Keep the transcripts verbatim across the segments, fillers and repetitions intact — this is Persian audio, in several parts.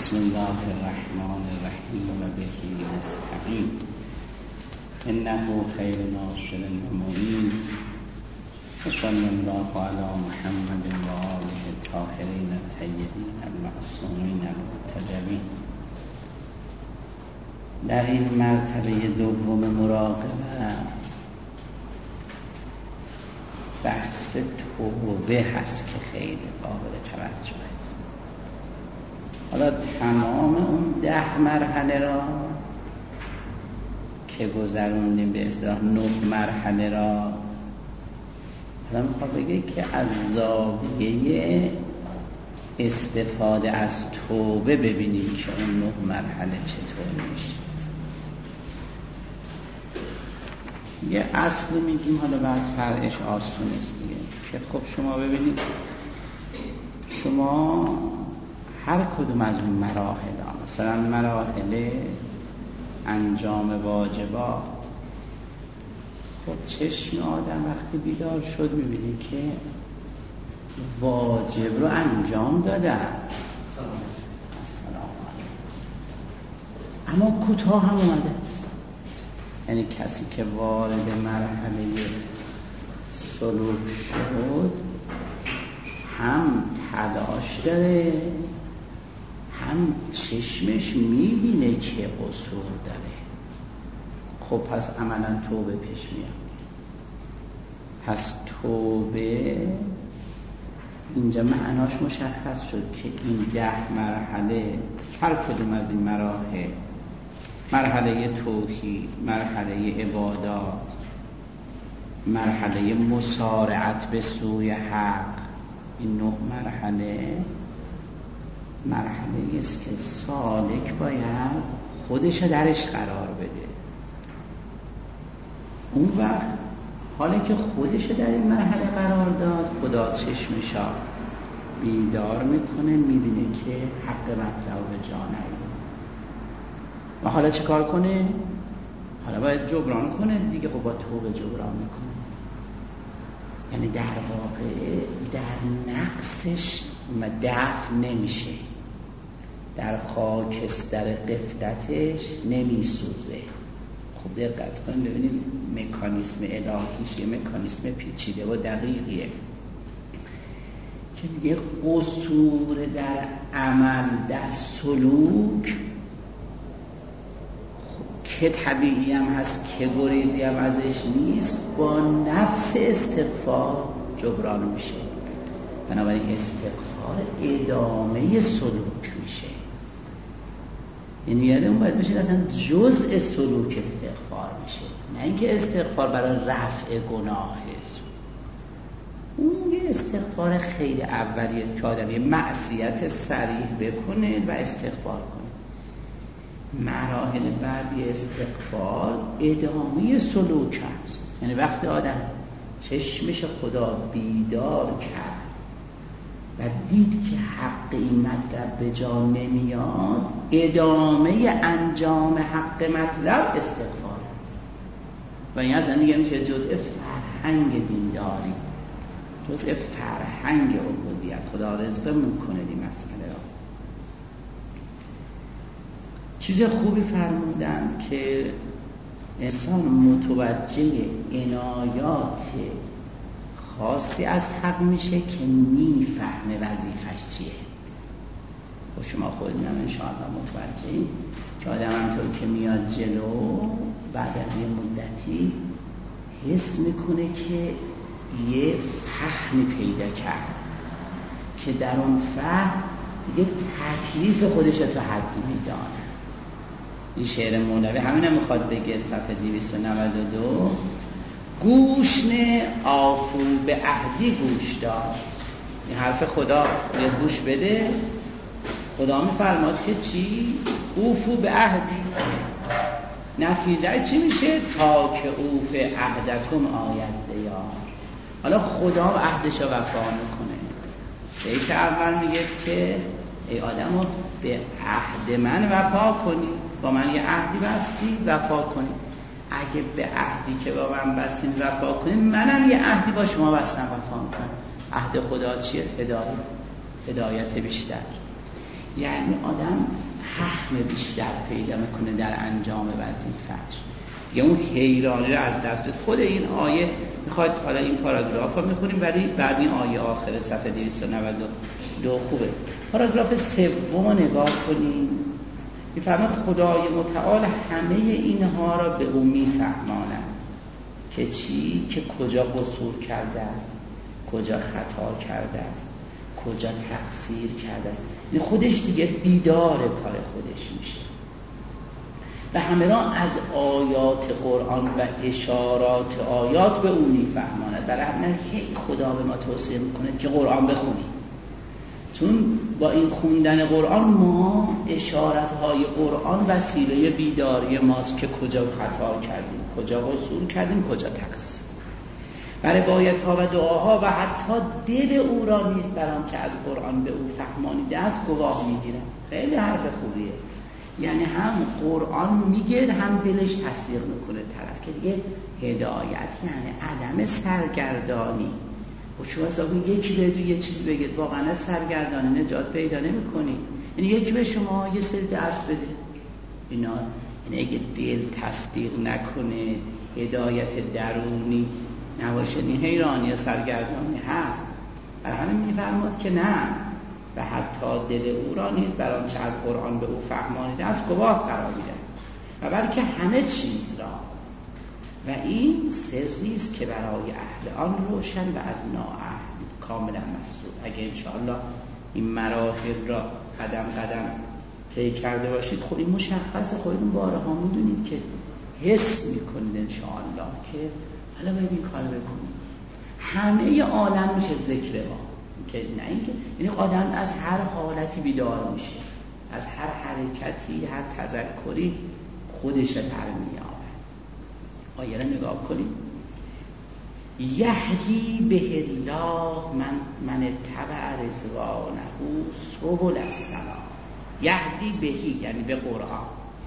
بسم الله الرحمن الرحیم و به نستعین انه خیر ناصر و معین و صلی الله علی محمد و آله الطاهرین الطیبین المعصومین المرتجبین. در این مرتبه دوم مراقبه بحث توبه هست که خیلی قابل توجه است. حالا تمام اون ده مرحله را که گذروندیم، به اصطلاح نه مرحله را، حالا میخواد بگه که از زاویه استفاده از توبه ببینیم که اون نه مرحله چطور میشه. یه اصل میگیم، حالا بعد فرعش آسون است دیگه، که خب شما ببینید، شما هر کدوم از اون مراحل ها، مثلا مراحل انجام واجبات، خب چشم آدم وقتی بیدار شد میبینی که واجب رو انجام داده اما کوتاه هم اومده است. یعنی کسی که وارد مرحله سلوک شد هم تلاش داره، هم چشمش میبینه که قصور داره. خب پس عملا توبه پیش میاد. پس توبه اینجا معناش مشخص شد که این ده مرحله، هر کدوم از این مراحل، مرحله توحید، مرحله عبادات، مرحله مسارعت به سوی حق، این نه مرحله مرحله است که سالک باید خودش درش قرار بده. اون وقت حالا که خودش در این مرحله قرار داد، خدا چشمشا بیدار میکنه، میبینه که حق مطلب به جا نیامده و حالا چه کار کنه؟ حالا باید جبران کنه دیگه. خب با توبه جبران میکنه. یعنی در واقع در نقصش دفع نمیشه، در خاکستر قفلتش نمیسوزه. خب دقت کنید ببینید مکانیسم الهیش یه مکانیسم پیچیده و دقیقیه که میگه قصور در عمل، در سلوک، که طبیعی هم هست، که گریزی هم ازش نیست، با نفس استغفار جبران میشه. بنابراین استغفار ادامه سلوک میشه. یعنی یادمون باید بشه اصلا جزء سلوک استغفار میشه، نه اینکه استغفار برای رفع گناه است. اون یه استغفار خیلی اولیه است که آدم یه معصیت صریح بکنه و استغفار کنه. مراحل بعدی استغفار ادامه سلوک است. یعنی وقتی آدم چشمش خدا بیدار کرد و دید که حق این مطلب به جا نمیاد، ادامه انجام حق مطلب استغفار است. و این از دیگه میشه جزء فرهنگ دینداری، جزء فرهنگ عبودیت. خدا رزق میکنه این مسئله را. چیز خوبی فرمودن که انسان متوجه عنایات خاصی از حق میشه که میفهمه وظیفش چیه. و شما خودتون هم انشاءالله متوجهید که آدم همطور که میاد جلو، بعد از یه مدتی حس میکنه که یه فهمی پیدا کرد که در اون فهم یه تکلیف خودش تو حدی میدانه. این شعر مولوی همین هم میخواد بگه، صفحه دویست و نود و دو: گوشن آفو به عهدی گوش دار. این حرف خدا، یه گوش بده. خدا میفرماد که چی؟ اوفو به عهدی. نتیجه چی میشه؟ تا که اوف عهدکم آید زیار. حالا خدا عهدش رو وفا میکنه. بیت اول میگه که ای آدمو به عهد من وفا کنی، با من یه عهدی بستی، وفا کنی. اگه به عهدی که با من بستین وفا کنین، منم یه عهدی با شما بستم وفا میکنم. عهد خدا چیه؟ هدایت، هدایت بیشتر. یعنی آدم فهم بیشتر پیدا میکنه در انجام وظیفه‌اش. دیگه اون حیرانی رو از دست. خود این آیه میخواید حالا این پاراگراف رو میخونیم ولی بعد این آیه آخر صفحه دویست و نود و دو خوبه. پاراگراف سوم نگاه کنیم، میفرماید خدای متعال همه اینها را به او میفهماند که چی؟ که کجا قصور کرده است، کجا خطا کرده است، کجا تقصیر کرده است. این خودش دیگه بیدار کار خودش میشه و همه را از آیات قرآن و اشارات آیات به او میفهماند. برای همین خدا به ما توصیه میکنه که قرآن بخونیم، چون با این خوندن قرآن ما اشارتهای قرآن وسیله بیداری ماست که کجا خطا کردیم، کجا قصور کردیم، کجا تقصیر. برای بایدها و دعاها و حتی دل او را نیز در آنچه از قرآن به او فهمانیده است گواه میگیرم. خیلی حرف خوبیه. یعنی هم قرآن میگه هم دلش تصدیق میکنه طرف که دیگه هدایت یعنی عدم سرگردانی. و شما اصلا یکی به دو یه چیز بگید واقعا سرگردانی نجات پیدا نمی‌کنی. یعنی یکی به شما یه سری درس بده اینا، یعنی اگه دل تصدیق نکنه هدایت درونی نباشه این حیرانی سرگردانی هست. برای همین میفرماد که نه و حتی دل او را نیز بر آنچه از قرآن به او فهمانیده است گواه قرار میده و بلکه همه چیز را. و این سری است که برای اهل آن روشن و از نااهل کاملا مسدود. اگه انشاءالله این مراحل را قدم قدم طی کرده باشید خب این مشخصه، خودتون بارها میدونید که حس میکنید انشاءالله که حالا باید این کار بکنید. همه عالم میشه ذکر ما که نه اینکه یعنی آدم از هر حالتی بیدار میشه، از هر حرکتی هر تذکری خودش در میاد. آیه را نگاه کنید. یهدی به الله من من اتبع رضوانه سبل السلام. یهدی بهی یعنی به قرآن.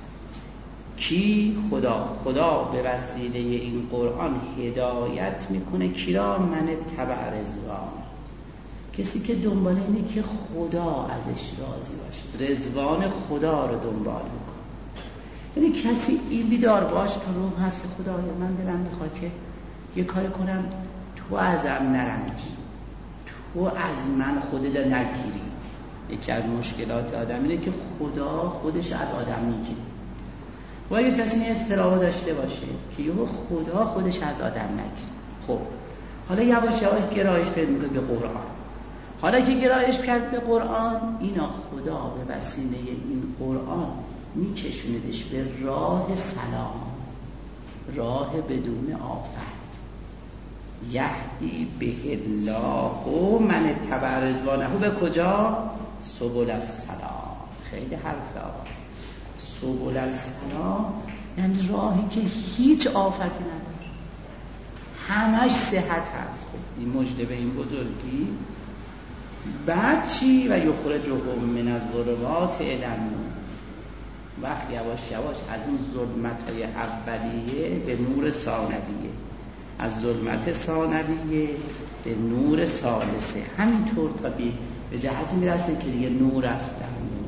کی؟ خدا. خدا به وسیله این قرآن هدایت میکنه کی را؟ من اتبع رضوانه، کسی که دنبال اینه که خدا ازش راضی باشه، رضوان خدا رو دنبال میکنه. یعنی کسی این بیدار باش تا روح هست که خدایا من دلم میخواد که یه کار کنم تو ازم نرنجی، تو از من خودت نگیری. یکی از مشکلات آدم اینه که خدا خودش از آدم میگیره. و اگه کسی این اضطراب داشته باشه که یهو خدا خودش از آدم نگیره، خب حالا یواش یواش گرایش پیدا میکنه به قرآن. حالا که گرایش کرد به قرآن، اینا خدا به وسیله این قرآن میکشوندش به راه سلام، راه بدون آفت. یهدی به الله و من اتبع رضوانه به کجا؟ سبل السلام. خیلی حرف آقا. سبل السلام یعنی راهی که هیچ آفتی نداره، همش صحت هست. خب این مژده به این بزرگی. بعد چی؟ و یخرجهم من الظلمات الی النور. وقت یواش یواش از اون ظلمت‌های اولیه به نور ثانویه، از ظلمت ثانویه به نور ثالثه، همینطور تا بی به جهتی میرسه که دیگه نور است در نور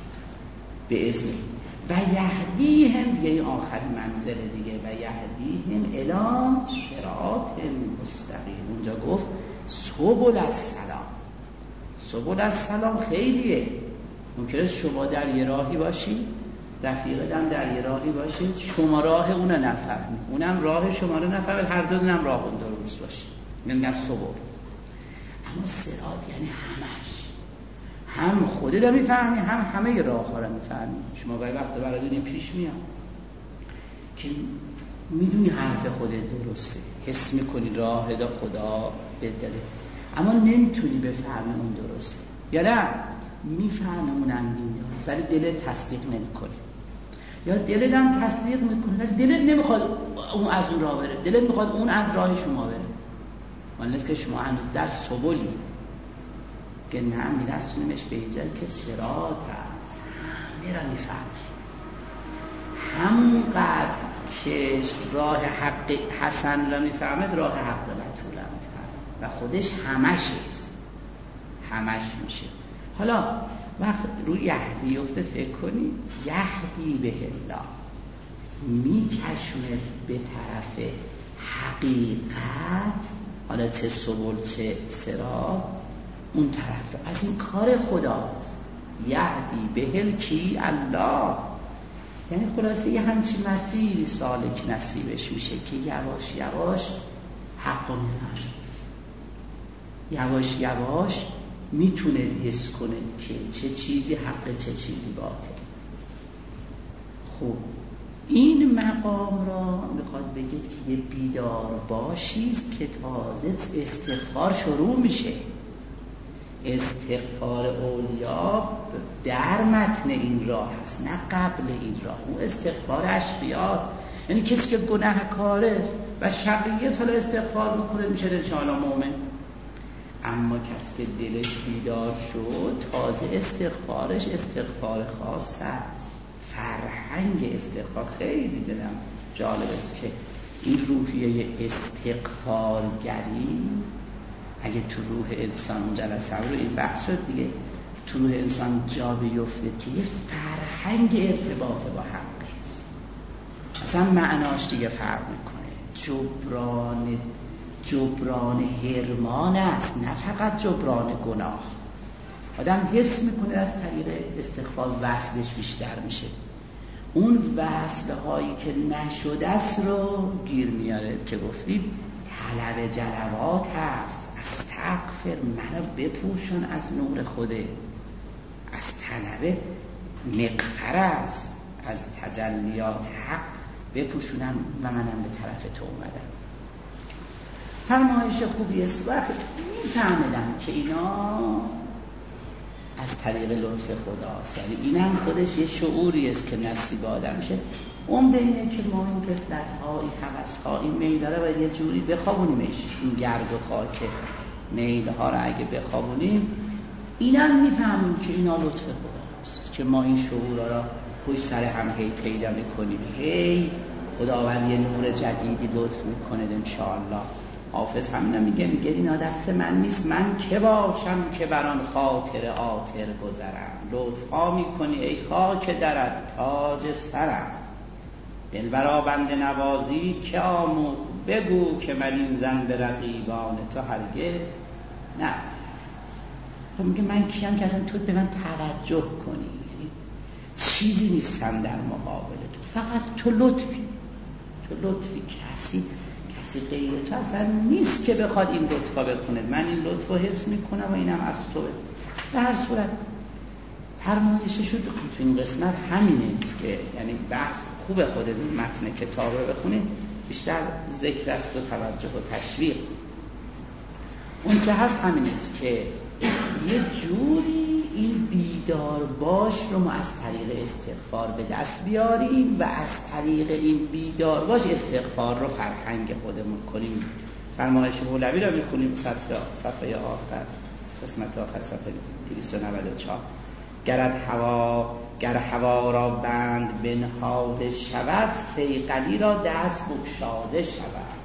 به اذن. و یهدیهم دیگه این آخرین منزل دیگه، و یهدیهم الی صراط مستقیم. اونجا گفت سبل السلام. سبل السلام خیلیه. ممکنه شما در یه راهی باشی، رفیقتم در یه راهی باشید، شما راه اون رو نفهمید، اونم راه شما رو نفهمید، هر دو هم راه اون درست باشه. میگن سبل. اما صراط یعنی همش، هم خودت رو میفهمی هم همه راه ها رو میفهمی. شما گاهی وقت برای این پیش میاد که میدونی حرف خودت درسته، حس میکنی راه دا خدا بده، اما نمیتونی بفهمی اون درسته یا نه میفهمی اونم این درست ولی دلت تصدیق نمیکنه، یا دلت هم تصدیق میکنه ولی دلت نمیخواد اون از اون راه بره، دلت میخواد اون از راه شما بره. مانست که شما هنوز در سبولی که نه میرسونیمش به اینجا که صراط هست، همه را میفهمه، همونقدر که راه حق حسن را میفهمد راه حق بطول را میفهمد و خودش همش است، همش میشه. حالا وقت روی یهدی افته فکر کنید، یهدی به الله میکشونه به طرف حقیقت، حالا چه سبل چه صراط، اون طرف از این کار خداست. یهدی بهل کی؟ الله. یعنی خلاصه یه همچین مسیری سالک نصیبش میشه که یواش یواش حق و میفهمه، یواش یواش میتونه حس کنه که چه چیزی حق چه چیزی باطل. خب این مقام را میخواد بگید که یه بیدار باشیست که تازه استغفار شروع میشه. استغفار اولیا در متن این راه هست، نه قبل این راه. اون استغفار اشقیاست، یعنی کسی که گناهکاره و شقیه سال استغفار بکنه میشه انشاءالله مومن. اما کسی که دلش بیدار شد تازه استغفارش استغفار خاص است. فرهنگ استغفار خیلی دلم جالب است که این روحیه استغفارگری اگه تو روح انسان، اون جلسه رو این بحث شد دیگه، تو روح انسان جا بیفته که یه فرهنگ ارتباط با حق است، اصلا معناش دیگه فرق میکنه. جبران جبران هرمان است، نه فقط جبران گناه. آدم حس میکنه از طریق استغفار وصلش بیشتر میشه، اون وصله هایی که نشده است رو گیر میاره که گفتیم طلب جلوات هست. استغفر منو بپوشون از نور خوده، از طلب مغفر است، از تجلیات حق بپوشونم و منم به طرف تو اومدم. فرمایش خوبی است. وقت میفهمیدم که اینا از طریق لطف خداست، یعنی اینم خودش یه شعوری است که نصیب آدم شه. عمده اینه که ما این غفلت ها، این هوس ها، این میل ها رو یه جوری بخوابونیمش. این گرد و خاک میل ها رو اگه بخوابونیم، اینم میفهمیم که اینا لطف خداست که ما این شعور را پشت سر هم هی پیدا میکنیم. هی خداوند یه نور جدیدی لطف میکنه انشاءالله. حافظ همینو میگه، میگه اینا دست من نیست، من که باشم که بران خاطر آتر گذرم. لطفا میکنی ای خاک درت تاج سرم، دل برا بنده نوازید که آموخ، بگو که من این زن به رقیبان تو هرگز نه. خب میگه من کیم که اصلا تو به من توجه کنی، یعنی چیزی نیستم در مقابل تو، فقط تو لطفی، تو لطفی. کسی کسی غیر تو اصلا نیست که بخواد این لطفا بکنه. من این لطفا حس میکنم و اینم از توه. به هر صورت فرمایشش شد تو این قسمت همینه که یعنی بحث خوب خود متن کتاب رو بخونید، بیشتر ذکر است و توجه و تشویق. اون چه هست همین است که یه جوری این بیدار باش رو ما از طریق استغفار به دست بیاریم و از طریق این بیدار باش استغفار رو فرهنگ خودمون کنیم. فرمایش مولوی رو میخونیم صفحه صفحه آخر، قسمت آخر صفحه دویست و نود و چهار. گرد هوا گر هوا را بند بنهاده شود، صیقلی را دست بگشاده شود.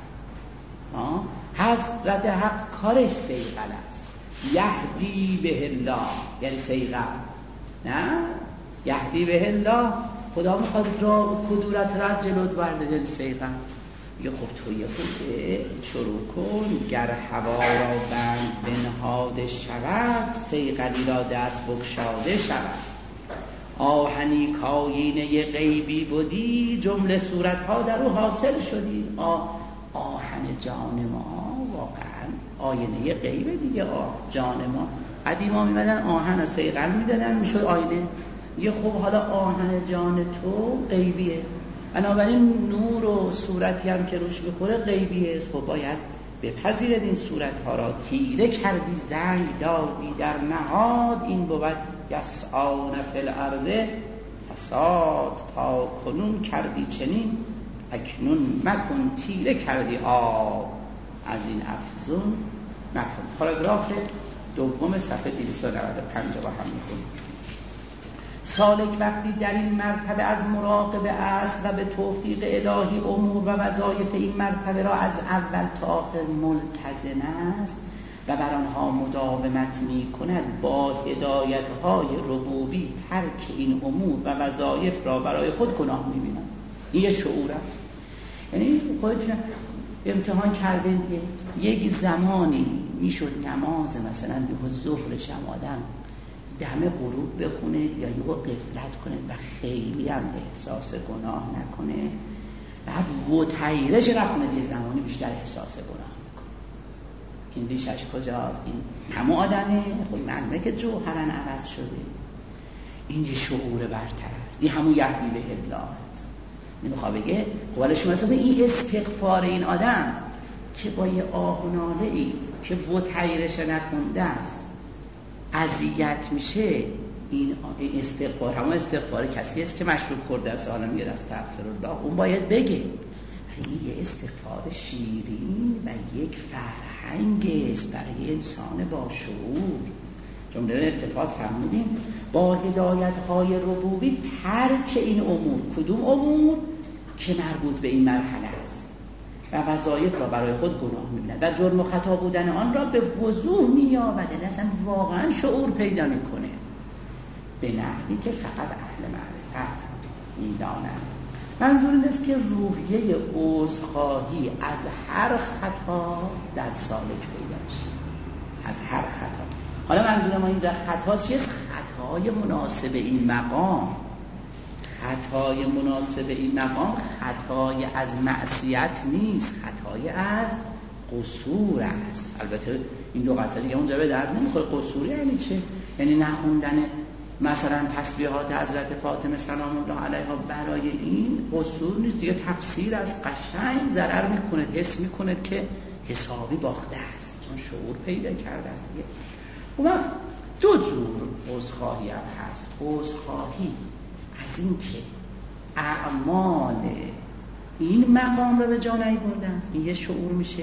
حضرت حق کارش صیقل است. یهدی به الله یعنی صیقل، نه یهدی به الله. خدا میخواد را کدورت را جلوت برده صیقل. یه خب تو یه خود شروع کن. گر هوا را بند بنهاده شود، صیقلی را دست بگشاده شود. آهنی کاینه غیبی بودی، جمله صورتها در او حاصل شدی. آه آهن جان ما واقعا آینه غیبه دیگه. آه جان ما قدیما میمدن آهن و صیقل میدادن میشد آینه. یه خب حالا آهن جان تو غیبیه، بنابراین نور و صورتی هم که روش بخوره غیبیه است. خب باید بپذیرید این صورتها را. تیره کردی زنگ دادی در نهاد، این بود یسعون فی الارض فساد. تا کنون کردی چنین، اکنون مکن. تیره کردی آب، از این افزون مکن. پاراگراف دوم صفحه دویست و نود و پنج با هم می‌خونیم. سالک وقتی در این مرتبه از مراقبه است و به توفیق الهی امور و وظایف این مرتبه را از اول تا آخر ملتزم است، و بر آنها مداومت می کند با هدایت‌های ربوبی ترک این امور و وظایف را برای خود گناه می بیند. این یه شعور است. یعنی خودتون امتحان کردین یک زمانی میشد نماز مثلا به ظهر شب آدم دم غروب بخونه یا یهو غفلت کنه و خیلی هم احساس گناه نکنه، بعد وتیرش نکنه یه زمانی بیشتر احساس گناه میکنه. این ریشش کجاست؟ این همه آدمه، خب معلومه که جوهرن عوض شده. این یه شعور برتر است. این همون یهدی به الله نمیخواد بگه قول شما اصلا این استغفار این آدم که با یه آه و ناله ای که وتیرش نکنده است اذیت میشه، این استغفار همون استغفار کسی است که مشروب خورده است حالا میگه استغفرالله، اون باید بگه. این یه استغفار شیرین و یک فرهنگ است برای انسان با شعور. جمله اتفاق فرمودیم با هدایت‌های ربوبی ترک این امور. کدوم امور؟ که مربوط به این مرحله است و وظایف را برای خود گناه می‌بیند و جرم و خطا بودن آن را به وضوح می‌یابد، یعنی اصلا واقعا شعور پیدا می‌کنه به نحوی که فقط اهل معرفت می‌دانند. منظور این است که روحیه عذرخواهی از هر خطا در سالک پیدا میشه، از هر خطا. حالا منظور ما اینجا خطا چیست؟ خطای مناسب این مقام. خطای مناسب این مقام خطای از معصیت نیست، خطای از قصور است. البته این لغت دیگه اونجا به درد نمیخوره. قصور یعنی چه؟ یعنی نخوندن مثلا تسبیحات حضرت فاطمه سلام الله علیها برای این قصور نیست دیگه، تقصیر از قشنگ ضرر میکنه، حس میکنه که حسابی باخته است چون شعور پیدا کرده است دیگه. و دو جور عذرخواهی هم هست. عذرخواهی از این که اعمال این مقام رو به جا نیاوردند، این یه شعور میشه.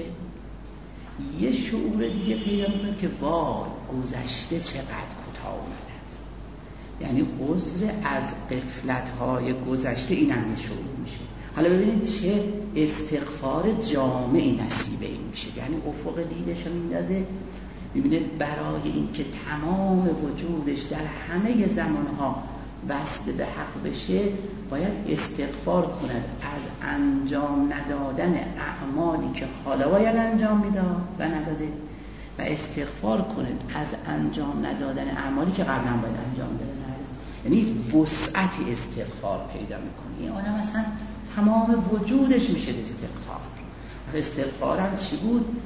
یه شعور دیگه پیدا میکنه که وای گذشته چقدر کوتاه اومده است، یعنی عذر از غفلت‌های گذشته، این هم یه شعور میشه. حالا ببینید چه استغفار جامعی نصیب این میشه، یعنی افق دیدش رو میندازه، میبینه برای این که تمام وجودش در همه زمانها وصل به حق بشه باید استغفار کند از انجام ندادن اعمالی که حالا باید انجام میداد و نداده، و استغفار کند از انجام ندادن اعمالی که قبلا باید انجام داده نرسید. یعنی وسعت استغفار پیدا میکنه. این آدم اصلا تمام وجودش میشه استغفار. استغفار هم چی بود؟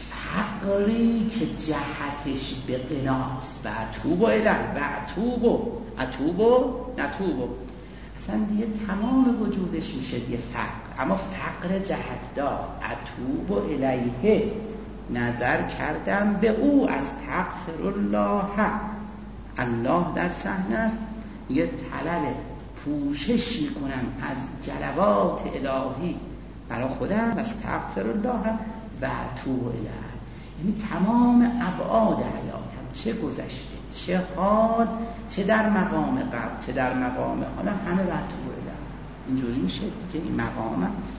فقری که جهتش به قناست. و اتوب اله و اتوب اتوب نتوب، اصلا دیگه تمام وجودش میشه دیگه فقر، اما فقر جهت دار. اتوب الیه، نظر کردم به او، استغفر الله. الله در صحنه است، یه طلب پوشش میکنم از جلوات الهی برای خودم، استغفر الله و اتوب الیه. یعنی تمام ابعاد حیاتم، چه گذشته چه حال، چه در مقام قبل چه در مقام حالا، همه و اتوب الیه. اینجوری میشه دیگه، این مقام است.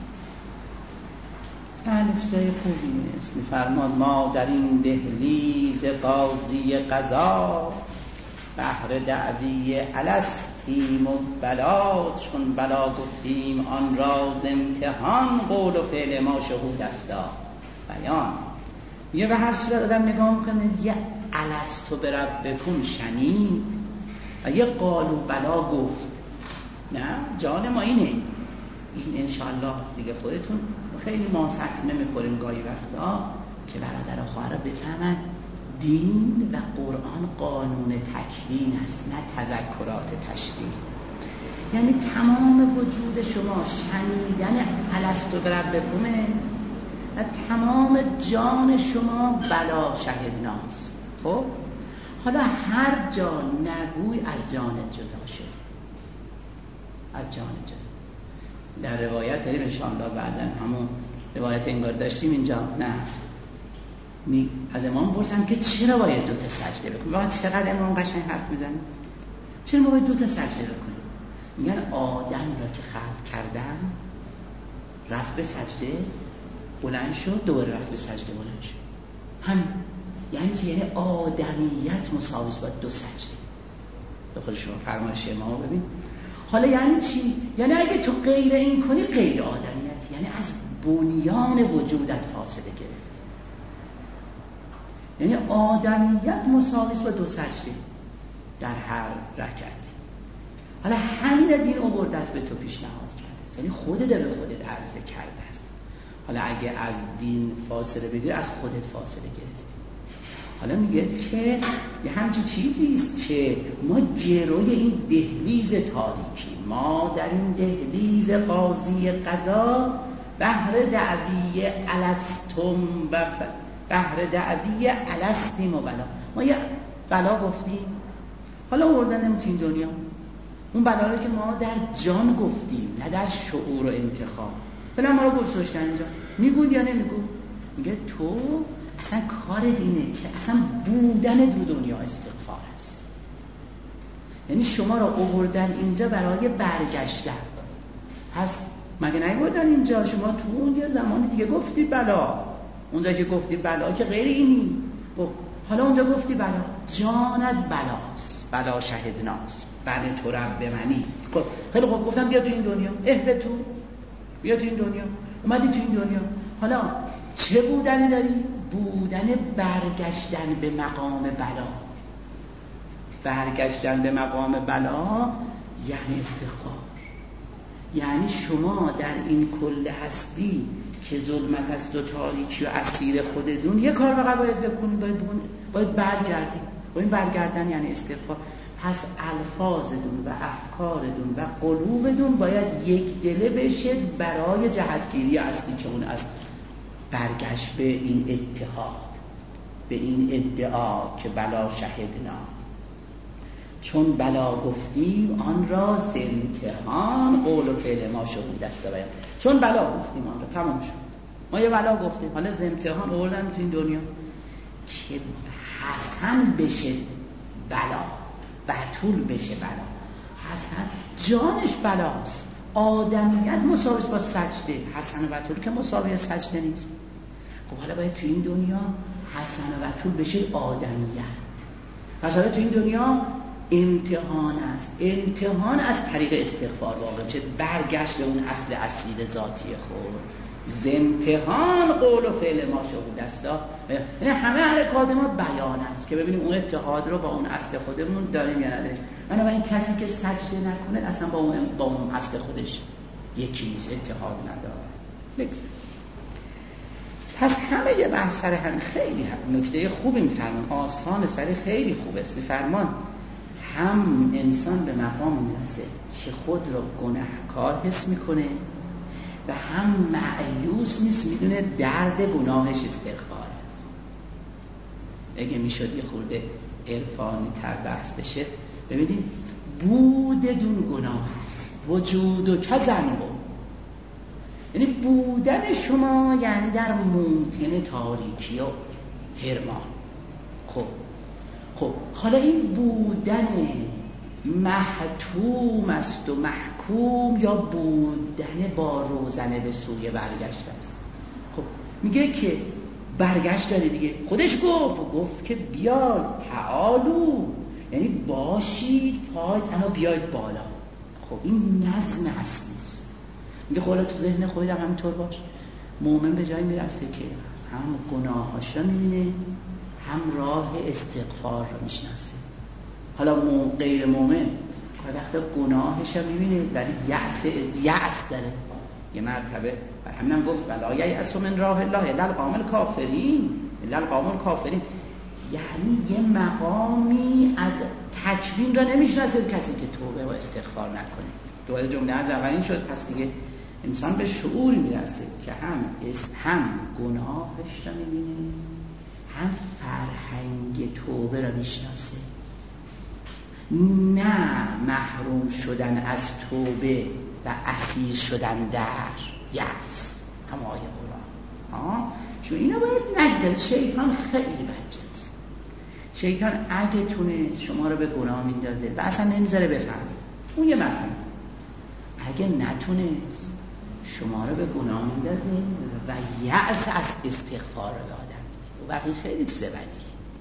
بله چیزای خوبی نیست. میفرماد ما در این دهلیز قاضی قضا بهر دعوی الستیم و بلا، چون بلا گفتیم آن راز امتحان، قول و فعل ما شهود استا بیان. یه به هر صورت آدم نگاه میکنه، یه الستو بربکم شنید و یه قال و بلا گفت. نه جان ما اینه. این انشاءالله دیگه خودتون خیلی ما سطح نمیخوریم گاهی وقتا که برادر و خواهر بفهمن دین و قرآن قانون تکوین است، نه تذکرات تشریح. یعنی تمام وجود شما شنیدن الستو بربکمه و تمام جان شما بلا شهدناست. خب حالا هر جا نگوی از جانت جدا شد، از جان جدا. در روایت داریم انشاءالله بعدن، همون روایت انگار داشتیم اینجا، نه می از امام پرسن که چرا باید دو تا سجده بکنیم؟ واقعا چقدر امام قشنگ حرف میزنه. چرا ما باید دو تا سجده بکنیم؟ میگن آدم را که خلق کردن رفت به سجده، بلند شد، دوباره رفت به سجده، بلند شد. همین یعنی چی؟ یعنی آدمیت مساوی با دو سجده. به خود شما فرمایش امام ببین. حالا یعنی چی؟ یعنی اگه تو غیر این کنی غیر آدمیت، یعنی از بنیان وجودت فاصله گرفتی. یعنی آدمیت مساوی با دو سجده در هر رکعت. حالا همین دین آورده است به تو پیشنهاد کرده، یعنی خودت به خودت عرضه کرده است. حالا اگه از دین فاصله بگیری از خودت فاصله گرفتی. حالا میگه که یه همچین چیزی است که ما جلوی این دهلیز تاریکی، ما در این دهلیز قاضی قضا بهر دعوی الستم و بهر دعوی الستیم و بلا، ما یه بلا گفتیم، حالا آوردن تو این دنیا اون بلا رو که ما در جان گفتیم نه در شعور و انتخاب. بلا ما رو گذاشتن اینجا، میگو یا نمیگو؟ میگه تو اصلا کار دینه که اصلا بودن رو دنیا استغفار است. یعنی شما رو آوردن اینجا برای برگشتن. پس مگه نیوردن اینجا؟ شما تو اون یه زمان دیگه گفتی بلا، اونجا که گفتی بلا که غیر اینی، حالا اونجا گفتی بلا، جانت بلاست، بلا شهدناست، بله تو رب منی. خب خیلی خوب، گفتم بیا تو این دنیا، اه تو بیا تو این دنیا، اومدی تو این دنیا، حالا چه بودنی داری؟ بودن برگشتن به مقام بلا. برگشتن به مقام بلا یعنی استغفار. یعنی شما در این کل هستی که ظلمت است و تاریکی و اسیر خودتون یه کار فقط باید بکنید، باید, باید برگردید. و این برگردن یعنی استغفار. پس الفاظتون و افکارتون و قلوبتون باید یک دله بشه برای جهتگیری اصلی که اون است، برگشت به این اتحاد، به این ادعا که بلا شهدنا، چون بلا گفتیم آن را ز امتحان قول و فعل ما شهود است بیان. چون بلا گفتیم آن را تمام شد، ما یه بلا گفتیم، حالا ز امتحان آوردن تو این دنیا که حسن بشه بلا، بطول بشه بلا. حسن جانش بلاست، آدمیت مساوی با سجده، حسن و بطول که مساوی سجده نیست. خب حالا باید تو این دنیا حسن و بطول بشه آدمیت. پس حالا تو این دنیا امتحان است، امتحان از طریق استغفار واقع میشه، برگشت به اون اصل اصیل ذاتی خود. ز امتحان قول و فعل ما شهود است. یعنی همه حرکات ما بیان است که ببینیم اون اتحاد رو با اون اصل خودمون داریم یا نداریم. بنابراین کسی که سجده نکنه اصلا با اون با اون اصل خودش یکی نیست، اتحاد نداره. نکست. پس همه یه بحث سر هم خیلی هم نکته خوبی میفرمان، آسان سر خیلی خوب است. میفرمان هم انسان به مقام میرسه که خود رو گناهکار حس میکنه و هم مایوس نیست، میدونه درد گناهش استغفار است. اگه میشد یه خورده عرفانی تر بحث بشه، ببینید بود دون گناه است، وجود و کزن بود، یعنی بودن شما یعنی در ممکن تاریکی و هرمان. خب خب حالا این بودن محتوم است و محکوم یا بودن با روزنه به سوی برگشت است. خب میگه که برگشت داره دیگه، خودش گفت و گفت که بیاید تعالو، یعنی باشید پای اما بیاید بالا. خب این نظم هستی است. میگه خب تو ذهن خودت هم همینطور باش. مومن به جایی میرسه که هم گناهاش رو میبینه هم راه استغفار رو میشناسه. حالا مو غیر مومن که وقتا گناهش رو میبینه ولی یأس یأس داره. یه مرتبه همینم گفت ولا یأس من راه الله الا القوم الکافرین، الا القوم الکافرین، یعنی یه مقامی از تکوین را نمیشناسه کسی که توبه و استغفار نکنه. دوباره جمله از اولین شد. پس دیگه انسان به شعور میرسه که هم هم گناهش را میبینه هم فرهنگ توبه را میشناسه. نه محروم شدن از توبه و اسیر شدن در یأس. هم آیه قرآن ها چون اینا باید نگذارید. شیطان خیلی بدجنس. شیطان اگه تونست شما رو به گناه میندازه و اصلا نمیذاره بفهمید، اون یه مرحله. اگه نتونست شما رو به گناه میندازه و یأس از استغفار رو آدم، و بقیه خیلی چیز بدی.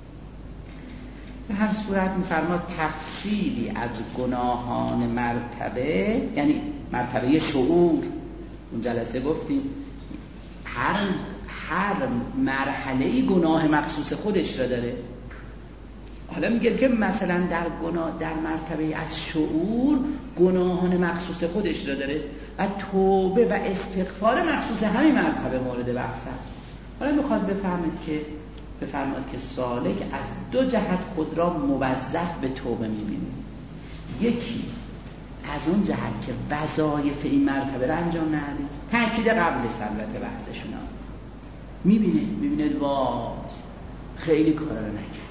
به هر صورت می‌فرماد تفصیلی از گناهان مرتبه، یعنی مرتبه شعور، اون جلسه گفتیم هر هر مرحله‌ای گناه مخصوص خودش را داره. حالا میگه که مثلا در گناه در مرتبه از شعور گناهان مخصوص خودش را داره و توبه و استغفار مخصوص همین مرتبه مورد بحث است. حالا میخواد بفهمید که بفرماد که سالک از دو جهت خود را موظف به توبه می‌بینه. یکی از اون جهت که وظایف این مرتبه را انجام ندید، تأکید قبلش البته بحثشون ها، می‌بینه می‌بینه وا خیلی کارا رو نکرد.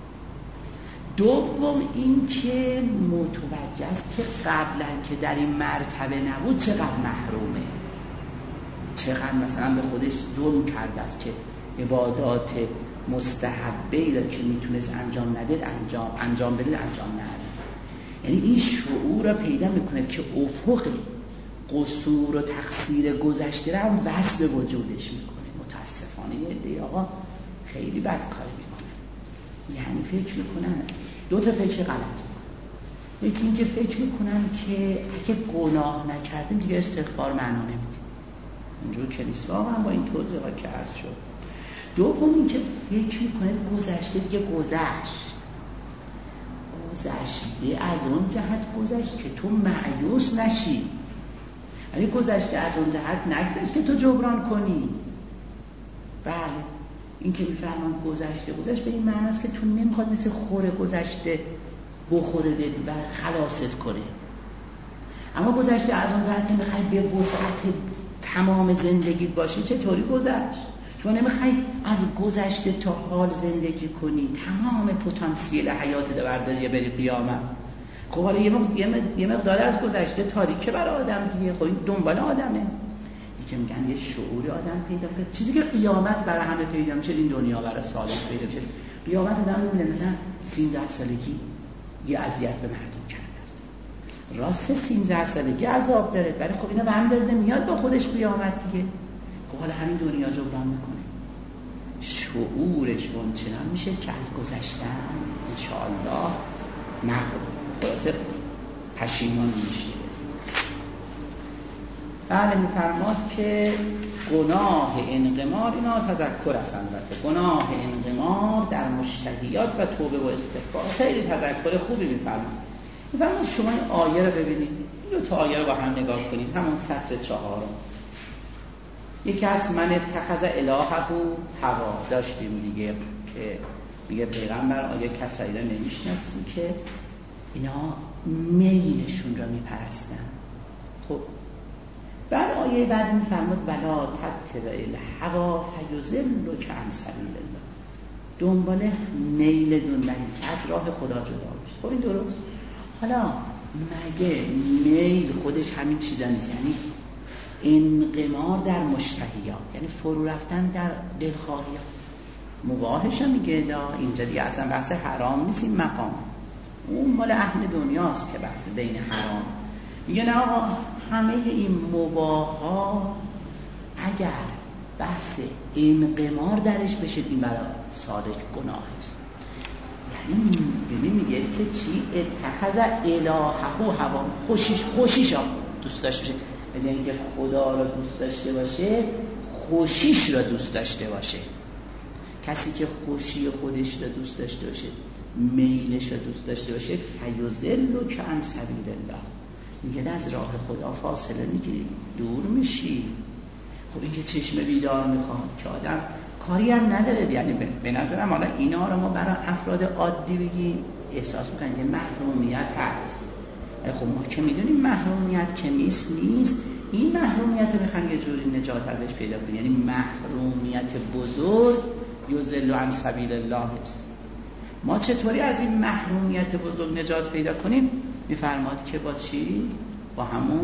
دوم این که متوجه است که قبلا که در این مرتبه نبود چقدر محرومه، چقدر مثلا به خودش ظلم کرده است که عبادات مستحبه‌ای را که میتونست انجام نده انجام انجام بده انجام نده. یعنی این شعور را پیدا میکنه که افق قصور و تقصیر گذشته را هم وصل به وجودش میکنه. متاسفانه یه عده آقا خیلی بد کاری میکنه، یعنی فکر میکنن دو تا فکر غلط میکنن. یکی اینکه فکر میکنن که اگه گناه نکردیم دیگه استغفار معنا نمیده، اونجور که نیست واقعا با این توضیحات که عرض شد. دوم اینکه فکر میکنه گذشته دیگه گذشت، گذشته از اون جهت گذشت که تو مایوس نشی، یعنی گذشته از اون جهت نگذشت که تو جبران کنی. بله این که میفهمم گذشته گذشت به این معنی است که تو نمیخواد مثل خوره گذشته بخورده و خلاصت کنه، اما گذشته از اون جهت که میخوای به وسعت تمام زندگیت باشی. چطوری گذشت؟ شما نمیخوای از گذشته تا حال زندگی کنی، تمام پتانسیل حیاتت رو برداری بری قیامت. خب حالا یه مقدار از گذشته تاریکه برای آدم دیگه، خب این دنبال آدمه. که میگن یه شعور آدم پیدا کنه، چیزی که قیامت برای همه پیدا میشه این دنیا برای سالم پیدا میشه. قیامت آدم میبینه مثلا سیزده سالگی یه اذیت به مردم کرده، راست سیزده سالگی عذاب داره، ولی خب اینا هم داره میاد با خودش قیامت دیگه. خب حالا همین دنیا جبران میکنه، شعورش منچنان میشه که از گذشتن انشاءالله محروم، خلاصه پشیمان میشه. بله میفرماد که گناه انقمار، اینا تذکر است البته، گناه انقمار در مشتهیات و توبه و استغفار خیلی تذکر خوبی میفرماد. میفرماد شما این آیه رو ببینید، این دو تا آیه رو با هم نگاه کنید، همون سطر چهارم. یکی از من اتخذ الهه هوا داشتیم دیگه که میگه پیغمبر آیه کسایی رو نمیشناستی که اینا میلشون رو میپرستن. خب بعد آیه بعد میفرماد ولا تتبع الهوا فیضلک عن سبیل الله، دنبال میل دوندن که از راه خدا جدا بشه. خب این درست. حالا مگه میل خودش همین چیزا نیست؟ یعنی انقمار در مشتهیات، یعنی فرو رفتن در دلخواهیات. مباحش هم میگه دا اینجا دیگه اصلا بحث حرام نیست، این مقام اون مال اهل دنیاست که بحث بین حرام. میگه نه آقا همه این مباحا اگر بحث انقمار درش بشه این برای سالک گناه است. یعنی ببین میگه که چی؟ اتخذ الهه هوا، خوشیش خوشیش ها دوست داشته باشه، از اینکه خدا را دوست داشته باشه خوشیش را دوست داشته باشه. کسی که خوشی خودش را دوست داشته باشه، میلش را دوست داشته باشه، فیضلک عن سبیل الله، میگه از راه خدا فاصله میگیری، دور میشی. خب این که چشم بیدار میخواد که آدم کاری هم نداره، یعنی به نظرم حالا اینا رو ما برای افراد عادی بگیم احساس میکنن که محرومیت هست. خب ما که میدونیم محرومیت که نیست نیست این محرومیت رو میخوان یه جوری نجات ازش پیدا کنیم، یعنی محرومیت بزرگ یضل عن سبیل الله است. ما چطوری از این محرومیت بزرگ نجات پیدا کنیم؟ میفرماد که با چی؟ با همون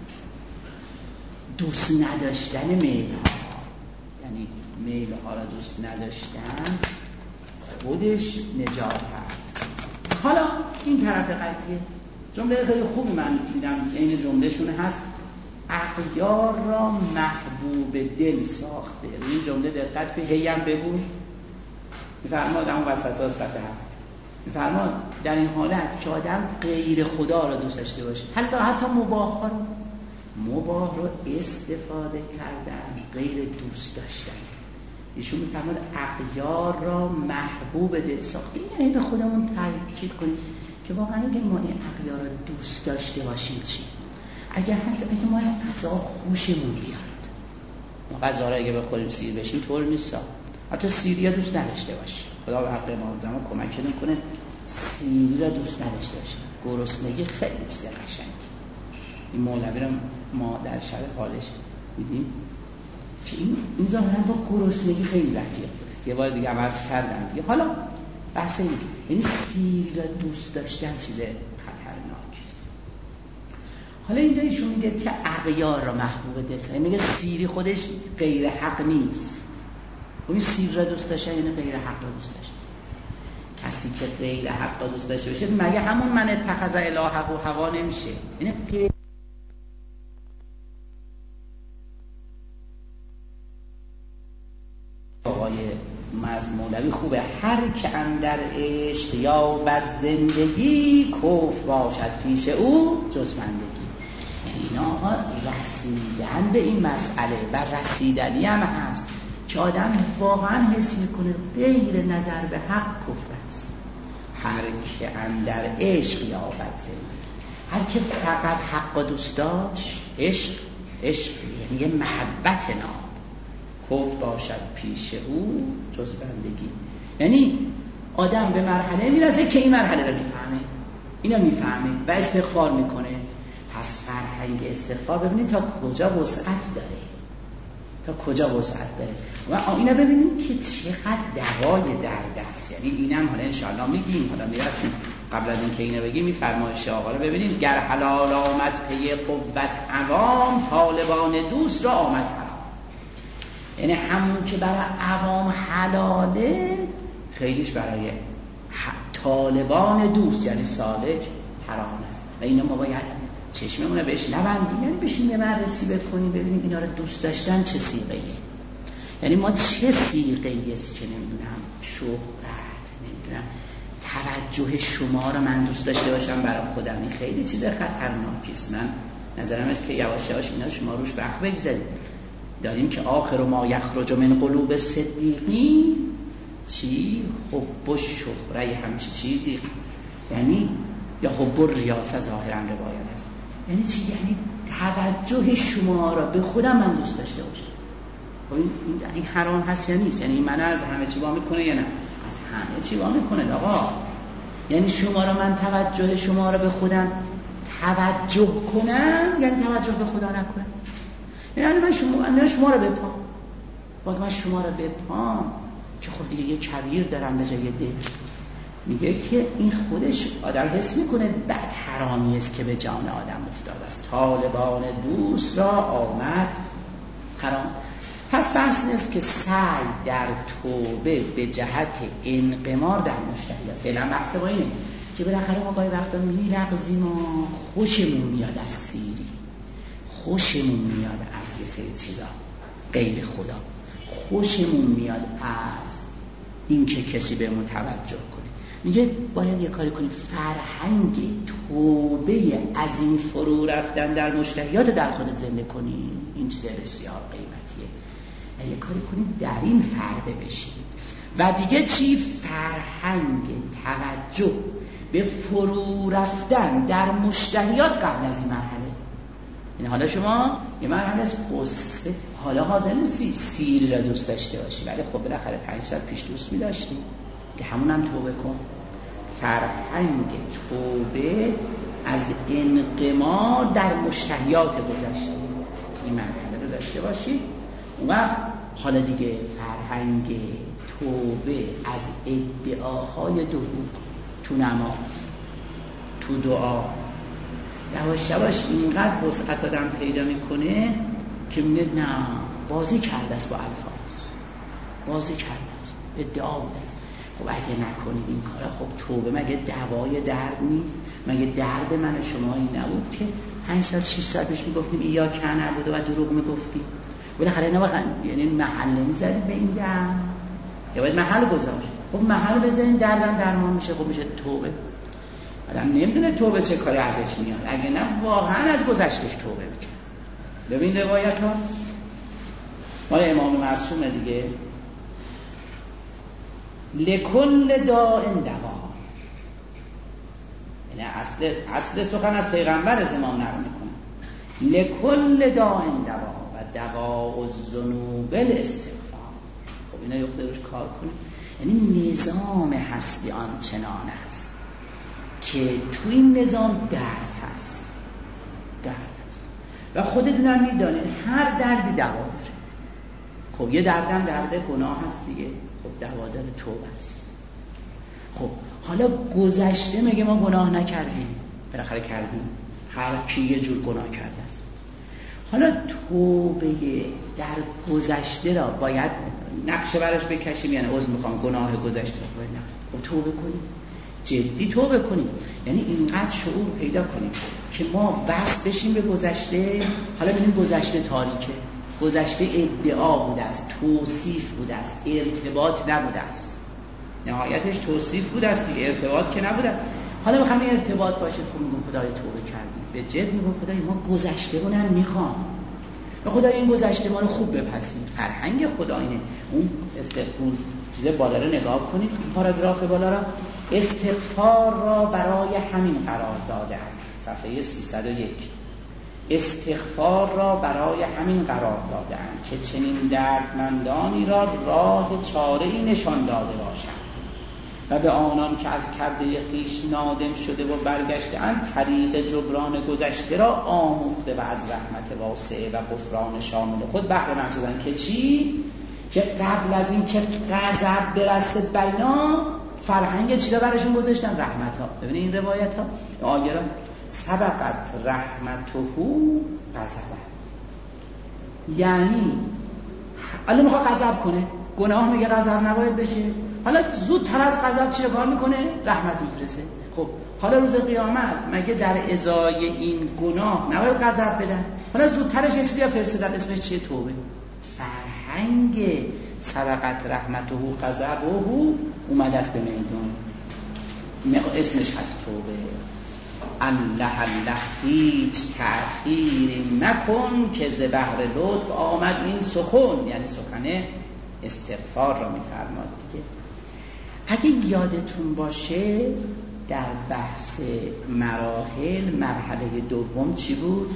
دوست نداشتن میل ها، یعنی میل ها را دوست نداشتن خودش نجات هست. حالا این طرف قضیه جمله خیلی خوبی من دیدم، این جملهشون هست اغیار را محبوب دل ساخته. این جمله دقت به هیم بگو، میفرماد همون وسط ها سطح هست، فرما در این حالت که آدم غیر خدا را دوست داشته باشه، حتی حتی مباح رو مباح رو استفاده کردن غیر دوست داشتن. ایشون میفرماد اغیار را محبوب دل ساخته. یعنی به خودمون تاکید کنیم که واقعا اگه ما این اغیار را دوست داشته باشیم چی؟ اگر حتی اگه ما این غذا خوشمون بیاد، ما غذا را اگه بخوریم سیر بشیم طور نیست، حتی سیری را دوست نداشته باشیم، خدا به حق ما زمان کمکتون کنه سیری را دوست نداشته باشیم. گرسنگی خیلی چیز قشنگی. این مولوی را ما در شب حالش دیدیم که این این ظاهرا با گرسنگی خیلی رفیق بود. یه بار دیگه عرض کردم دیگه. حالا بحث اینه یعنی سیری را دوست داشتن چیز خطرناکی است. حالا اینجا ایشون میگه که اغیار را محبوب دل ساخته، میگه سیری خودش غیر حق نیست. اون سیر را دوست داشته یعنی غیر حق را دوست داشته. کسی که غیر حق را دوست داشته باشه مگه همون من اتخذ الهه و هوا نمیشه؟ یعنی غیر آقای مز مولوی خوبه، هر که اندر عشق یا بد زندگی کفر باشد پیش او جز بندگی. اینا رسیدن به این مسئله و رسیدنی هم هست که آدم واقعا حس میکنه غیر نظر به حق کفر است. هر که اندر عشق یا بد زندگی، هر که فقط حق دوست داشت، عشق عشق یعنی یه محبت ناب، کفر باشد پیش او جز بندگی. یعنی آدم به مرحله میرسه که این مرحله رو میفهمه، اینو میفهمه و استغفار میکنه. پس فرهنگ استغفار ببینید تا کجا وسعت داره، تا کجا وسعت داره. و اینا ببینید که چقدر دوای درد است. یعنی اینم حالا انشاءالله میگیم، حالا میرسیم. قبل از اینکه اینو بگیم این فرمایش آقا رو ببینید: گر حلال آمد پی قوت عوام، طالبان دوست را آمد حرام. یعنی همون که برای عوام حلاله خیلیش برای طالبان دوست یعنی سالک حرام است. و اینا ما باید چشممون رو بهش نبندیم، یعنی بشیم یه بررسی بکنیم ببینیم اینا رو دوست داشتن چه صیغه‌ایه. یعنی ما چه صیغه‌ای است که نمیدونم شهرت، نمیدونم توجه شما رو من دوست داشته باشم برای خودم. این خیلی چیز خطرناکی است. من نظرم است که یواش یواش اینا شما روش وقت بگذارید. داریم که آخر ما یخرج من قلوب صدیقین چی؟ حب الشهره همچی چیزی، یعنی یا حب الریاسه ظاهرا روایت است. یعنی چی؟ یعنی توجه شما را به خودم من دوست داشته باشم. این این حرام هست یا نیست؟ یعنی این منو از همه چی وا میکنه یا نه؟ از همه چی وا میکنه آقا. یعنی شما را من توجه شما را به خودم توجه کنم یعنی توجه به خدا نکنم. یعنی من شما من شما را بپام. وقتی من شما را بپام که خب دیگه یه کبیر دارم به جای دل. میگه که این خودش آدم حس میکنه بد حرامی است که به جان آدم افتاده است. طالبان دوست را آمد حرام. پس بحث نیست که سعی در توبه به جهت انقمار در مشتهیات. فعلا بحث با اینه که بالاخره ما گاهی وقتا میلغزیم و خوشمون میاد از سیری، خوشمون میاد از یه سری چیزا غیر خدا، خوشمون میاد از این که کسی بهمون توجه کنه. میگه باید یه کاری کنی فرهنگ توبه از این فرو رفتن در مشتهیات در خودت زنده کنی. این چیز بسیار قیمتیه. یه کاری کنید در این فربه بشید. و دیگه چی؟ فرهنگ توجه به فرو رفتن در مشتهیات قبل از این مرحله. یعنی حالا شما یه مرحله از قصه حالا حاضر نیستی سیر را دوست داشته باشی، ولی خب بالاخره پنج سال پیش دوست می داشتی که همون هم توبه کن. فرهنگ توبه از انقمار در مشتهیات گذشته این مرحله رو داشته باشی. اون وقت حالا دیگه فرهنگ توبه از ادعاهای دروغ تو نماز، تو دعا، یواش یواش اینقدر وسعت آدم پیدا میکنه که میگه نه بازی کرده است با الفاظ، بازی کرده است، ادعا بوده است. خب اگه نکنید این کارا، خب توبه مگه دوای درد نیست؟ مگه درد من و شما این نبود که پنج سال شش سال پیش میگفتیم ایا که نبوده و دروغ میگفتیم؟ بالاخره نه واقعا یعنی محل نمیذارید به این درد، یا باید محل گذاشت. خب محل بزنین دردم درمان میشه، خب میشه توبه. آدم نمیدونه توبه چه کاری ازش میاد، اگه نه واقعا از گذشتش توبه میکنه. ببین روایت ها مال امام معصومه دیگه، لکل داء دوا، یعنی اصل اصل سخن از پیغمبر از امام نقل میکنه، لکل داء دوا و دواء الذنوب الاستغفار. خب اینا یخته روش کار کنید. یعنی نظام هستی آنچنان است که تو این نظام درد هست، درد هست و خودتون هم میدانید هر دردی دوا داره. خب یه دردم درد گناه هست دیگه، خب دوا داره توبه است. خب حالا گذشته مگه ما گناه نکردیم؟ بالاخره کردیم، هر کی یه جور گناه کرده است. حالا توبه در گذشته را باید نقشه برش بکشیم، یعنی عذر میخوام گناه گذشته را باید نه توبه کنیم، جدی توبه کنیم، یعنی اینقدر شعور پیدا کنیم که ما بس بشیم به گذشته. حالا ببینیم گذشته تاریکه، گذشته ادعا بوده است، توصیف بوده است، ارتباط نبوده است، نهایتش توصیف بوده است دیگه، ارتباط که نبوده. حالا میخوام این ارتباط باشه، خب میگم خدای توبه کردیم به جد، میگم خدای ما گذشته رو میخوام و خدای این گذشته ما رو خوب بپذیر. فرهنگ خدا اینه. اون استغفار چیز بالا رو نگاه کنید، پاراگراف بالا را، استغفار را برای همین قرار دادن، صفحه سیصد و یک. استغفار را برای همین قرار دادن که چنین دردمندانی را راه چاره‌ای نشان داده باشند و به آنان که از کرده خویش نادم شده و برگشته‌اند طریق جبران گذشته را آموخته و از رحمت واسعه و غفران شامل خود بهره مند شدند. که چی؟ که قبل از این که غضب برسه بینا، فرهنگ چی را براشون گذاشتن؟ رحمت ها. ببینید این روایت ها آیه را سبقت رحمته غضبه، یعنی الان میخواد غضب کنه، گناه میگه غضب نباید بشه، حالا زودتر از غضب چه کار میکنه؟ رحمت میفرسته. خب حالا روز قیامت مگه در ازای این گناه نباید غضب بدن؟ حالا زودترش یه چیزی فرستادن، اسمش چیه؟ توبه. فرهنگ سبقت رحمته غضبه اومده است به میدون، اسمش هست توبه. الله الله هیچ تأخیری نکن که ز بحر لطف آمد این سخن، یعنی سخن استغفار را میفرماد دیگه. اگه یادتون باشه در بحث مراحل، مرحله دوم چی بود؟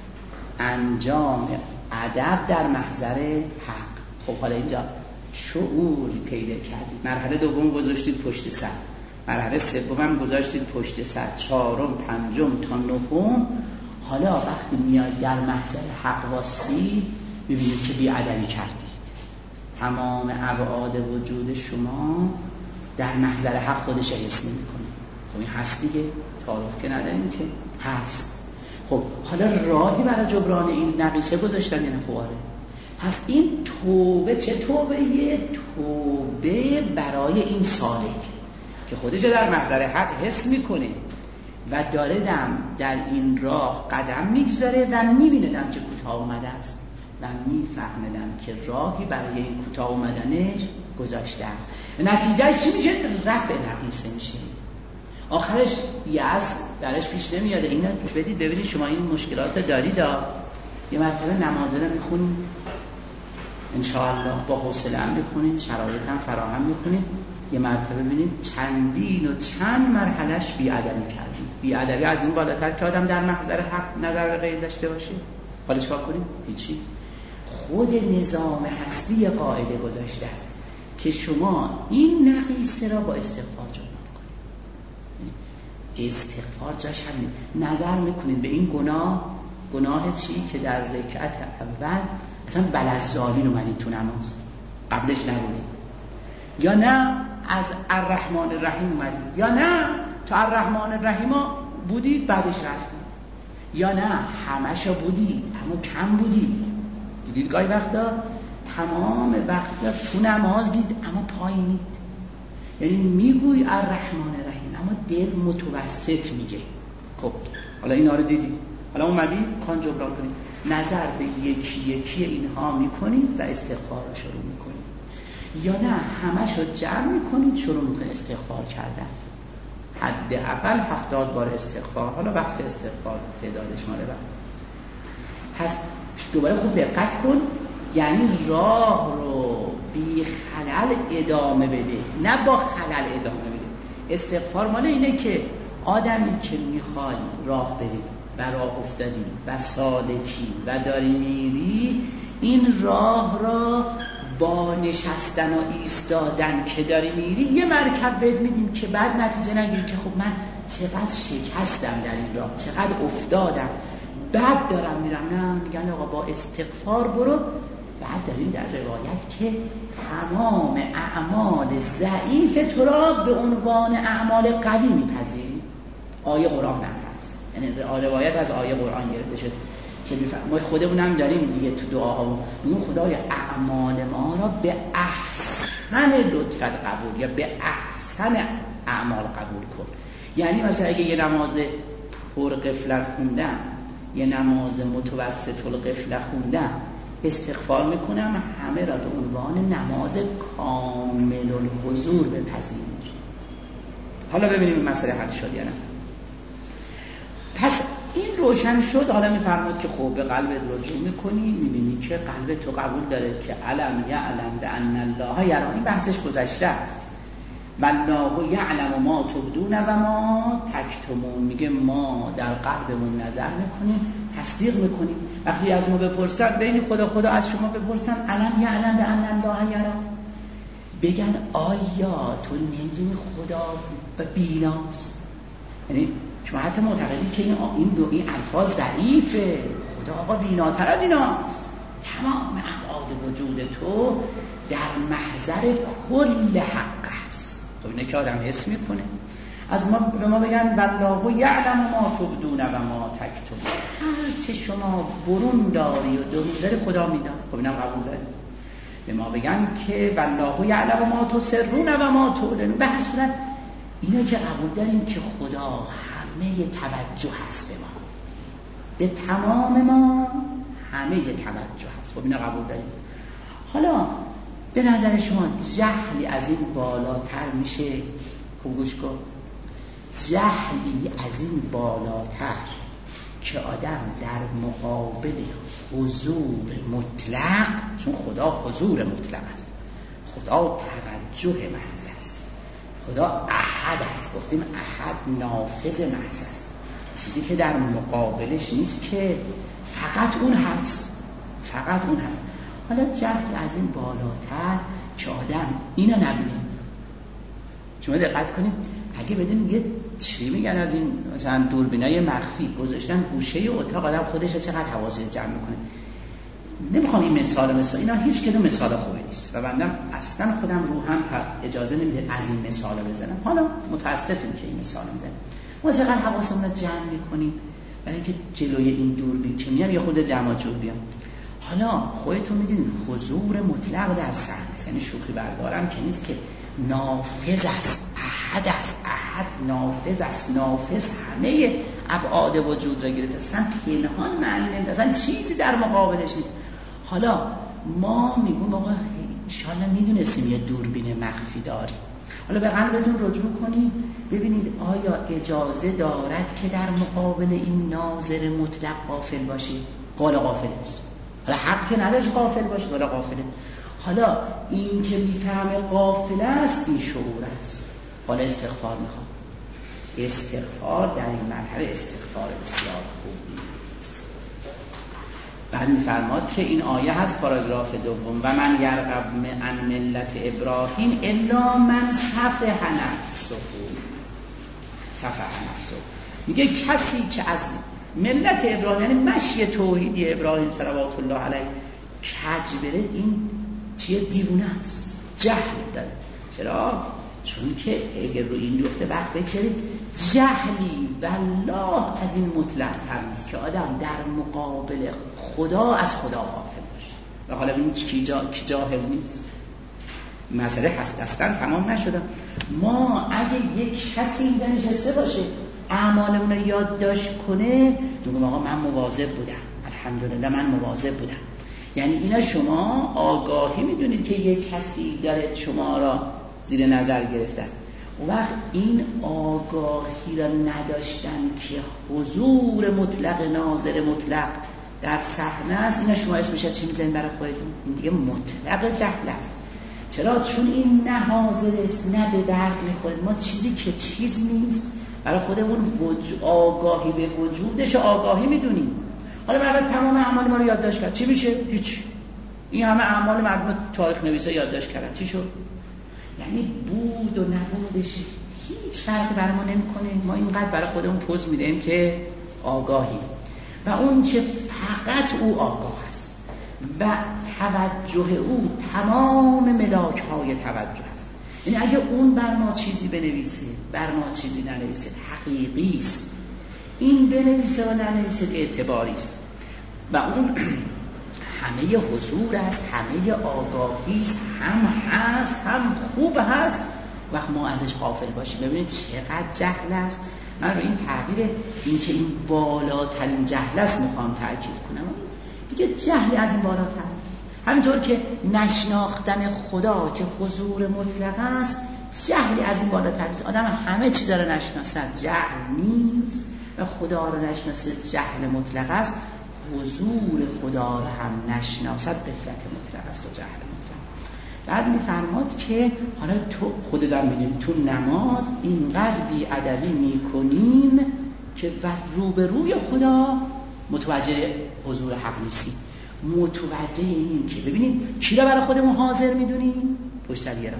انجام ادب در محضر حق. خب حالا اینجا شعوری پیدا کردید، مرحله دوم گذاشتید پشت سر، مرحله سوم هم گذاشتید پشت سر، چهارم، پنجم تا نهم. حالا وقتی میاد در محضر حق واسی ببینید که بی‌ادبی کردید، تمام ابعاد وجود شما در محضر حق خودش حس نمی‌کنه. خب این هست دیگه، تعارف که نداریم که هست. خب حالا راهی برای جبران این نقیصه گذاشتن یعنی خواره. پس این توبه چه توبه؟ یه توبه برای این سالک که خودش در محضر حق حس میکنه و داره دم در این راه قدم میگذاره و میبینه دم که کوتاه اومده است و میفهمدم که راهی برای این کوتاه اومدنش گذاشتم. نتیجهش چی میشه؟ رفع نقیصه میشه. آخرش یأس درش پیش نمیاده. اینا بدید ببینید شما این مشکلات دارید، یه مرتبه نماز رو میخونید انشاءالله با حوصله هم میخونید، شرایط هم فراهم میکنید، یه مرتبه ببینید چندین و چند مرحلهش بی‌ادبی کردید. بی‌ادبی از این بالاتر که آدم در محضر حق نظر غیر داشته باشه. حالا چیکار کنیم؟ هیچی. خود نظام هستی قاعده گذاشته است که شما این نقیصه را با استغفار جبران کنید. استغفار جاش همین. نظر میکنید به این گناه، گناه چی که در رکعت اول مثلا بلزالین اومدید تو نماز، قبلش نبودید، یا نه از الرحمن الرحیم اومدید، یا نه تو الرحمن الرحیم بودید بعدش رفتید، یا نه همشو بودید اما کم بودید. دیدید گاهی وقتا تمام وقتا تو نماز دید اما پایینید، یعنی میگوی الرحمن الرحیم اما دل متوسط میگه. خب حالا اینا رو دیدید، حالا اومدید خان جبران کنید، نظر به یکی یکی اینها میکنید و استغفار رو شروع میکنید. یا نه همش رو جمع میکنید شروع میکنید استغفار کردن، حداقل هفتاد بار استغفار. حالا بحث استغفار تعدادش مال بعد. پس دوباره خوب دقت کن، یعنی راه رو بی خلل ادامه بده، نه با خلل ادامه بده. استغفار مال اینه که آدمی که میخوای راه بری و راه افتادی و سالکی و داری میری، این راه را با نشستن و ایستادن که داری میری یه مرکب بهت میدیم که بعد نتیجه نگیری که خب من چقدر شکستم در این راه، چقدر افتادم، بعد دارم میرم. نه، میگن آقا با استغفار برو. بعد داریم در روایت که تمام اعمال ضعیف تو را به عنوان اعمال قوی میپذیری. آیه قرآن هم هست، یعنی روایت از آیه قرآن گرفته شد که ما خودمونم داریم دیگه تو دعاها میگیم خدای اعمال ما را به احسن لطفت قبول یا به احسن اعمال قبول کن. یعنی مثلا اگه یه نماز پر قفلت خوندم، یه نماز متوسط القفله خوندم، استغفار میکنم همه را به عنوان نماز کامل الحضور بپذیریم. حالا ببینیم این مسئله حل شد یا نه. پس این روشن شد. حالا میفرماد که خب به قلبت رجوع میکنی، میبینی که قلب تو قبول داره که علم یعلم بان الله یرا. این بحثش گذشته است. والله یعلم ما تبدون و ما تکتمون. میگه ما در قلبمون نظر میکنیم، تصدیق میکنیم. وقتی از ما بپرسن، بین خدا خدا از شما بپرسن علم یعلم بان الله یرا، بگن آیا تو نمیدونی خدا بیناست؟ یعنی شما حتی معتقدی که این دو این الفاظ ضعیفه، خدا آقا بیناتر از ایناست. تمام ابعاد وجود تو در محضر کل حق است. خب اینه که آدم حس میکنه. از ما به ما بگن والله یعلم ما تبدون و ما تکتمون، هر چه شما برون داری و درون داری خدا میدن. خب اینم قبول داری. به ما بگن که والله یعلم ما تسرون و ما تعلنون، به هر صورت اینو که قبول داریم که خدا همه توجه هست به ما، به تمام ما همه توجه هست. خب اینو قبول داریم. حالا به نظر شما جهلی از این بالاتر میشه؟ خوب گوش کن. جهلی از این بالاتر که آدم در مقابل حضور مطلق، چون خدا حضور مطلق است، خدا توجه محض است، خدا احد است. گفتیم احد نافذ محض است، چیزی که در مقابلش نیست که فقط اون هست، فقط اون هست. حالا جهل از این بالاتر که آدم اینو نبینه. شما دقت کنید، اگه بدین یه چی میگن از این مثلا دوربینای مخفی گذاشتن گوشه اتاق، آدم خودش چقدر حواسش جمع میکنه. نمیخوام این مثال مثال اینا هیچ کدوم مثال خوبی نیست و بندم اصلا خودم روحم اجازه نمیده از این مثال بزنم. حالا متاسفیم که این مثال میزنم. ما چقدر حواسمون رو جمع میکنیم برای اینکه جلوی این دوربین که میام یه خود جمع جور بیام. حالا خودتون میدونید حضور مطلق در صحنه، یعنی شوخی بردارم که نیست، که نافذ است، احد است، احد نافذ است، نافذ همه ابعاد وجود را گرفته، اصلا پنهان معنی نمیده، اصلا چیزی در مقابلش نیست. حالا ما میگیم آقا انشالله میدونستیم یه دوربین مخفی داریم. حالا به قلبتون رجوع کنید ببینید آیا اجازه دارد که در مقابل این ناظر مطلق غافل باشید؟ قال غافل است. حالا حق که نداشت غافل باشه، قال غافله. حالا این که میفهمه غافل است این شعور است. حالا استغفار میخوام. استغفار در این مرحله استغفار بسیار خوبی است. بعد میفرماد که این آیه هست پاراگراف دوم، و من یرغب عن ملت ابراهیم الا من صفح نفسه. صفح نفسه میگه کسی که از ملت ابراهیم، یعنی مشی توحیدی ابراهیم صلوات الله علیه کج بره، این چیه؟ دیوونه است، جهل داره. چرا؟ چون که اگر رو این نقطه وقت بگذارید جهلی والله از این مطلق تمیز که آدم در مقابل خدا از خدا غافل باشه. و حالا ببینید کی جا... کی جاهل نیست. مسئله هست اصلا تمام نشده. ما اگه یک کسی اینجا نشسته باشه اعمالمون رو یادداشت کنه، میگم آقا من مواظب بودم، الحمدلله من مواظب بودم، یعنی اینا شما آگاهی میدونید که یک کسی داره شما را زیر نظر گرفته است. اون وقت این آگاهی را نداشتن که حضور مطلق ناظر مطلق در صحنه است، اینا شما اسمش چی میذارین برای خودتون؟ این دیگه مطلق جهل است. چرا؟ چون این نه حاضر است نه به درد میخوره. ما چیزی که چیز نیست برای خودمون وجود آگاهی به وجودش آگاهی میدونیم. حالا برای تمام اعمال ما رو یادداشت کرد، چی میشه؟ هیچ. این همه اعمال مردم تاریخ نویسا یادداشت کردن، چی شد؟ یعنی بود و نبودش هیچ فرقی برای ما نمیکنه. ما اینقدر برای خودمون پوز میدیم که آگاهی و اون چه فقط او آگاه است و توجه او تمام ملاک های توجه است. یعنی اگه اون بر ما چیزی بنویسه بر ما چیزی ننویسه حقیقی است، این بنویسه و ننویسه اعتباری است و اون همه حضور است، همه آگاهی است، هم هست هم خوب هست. وقت ما ازش غافل باشیم ببینید چقدر جهل است. من رو این تعبیر این که این بالاترین جهل است میخوام تأکید کنم. دیگه جهلی از این بالاتر، همینطور که نشناختن خدا که حضور مطلق است جهلی از این بالاتر است. آدم همه چیز رو نشناسد جهل نیست و خدا رو نشناسد جهل مطلق است. حضور خدا رو هم نشناسد غفلت مطلق است و جهل مطلق. بعد میفرماد که حالا تو خود دارم میگیم تو نماز اینقدر بی‌ادبی میکنیم که رو به روی خدا متوجه حضور حق نیستیم. متوجه این که ببینیم کی را برای خودمون حاضر میدونیم؟ پشت سر یه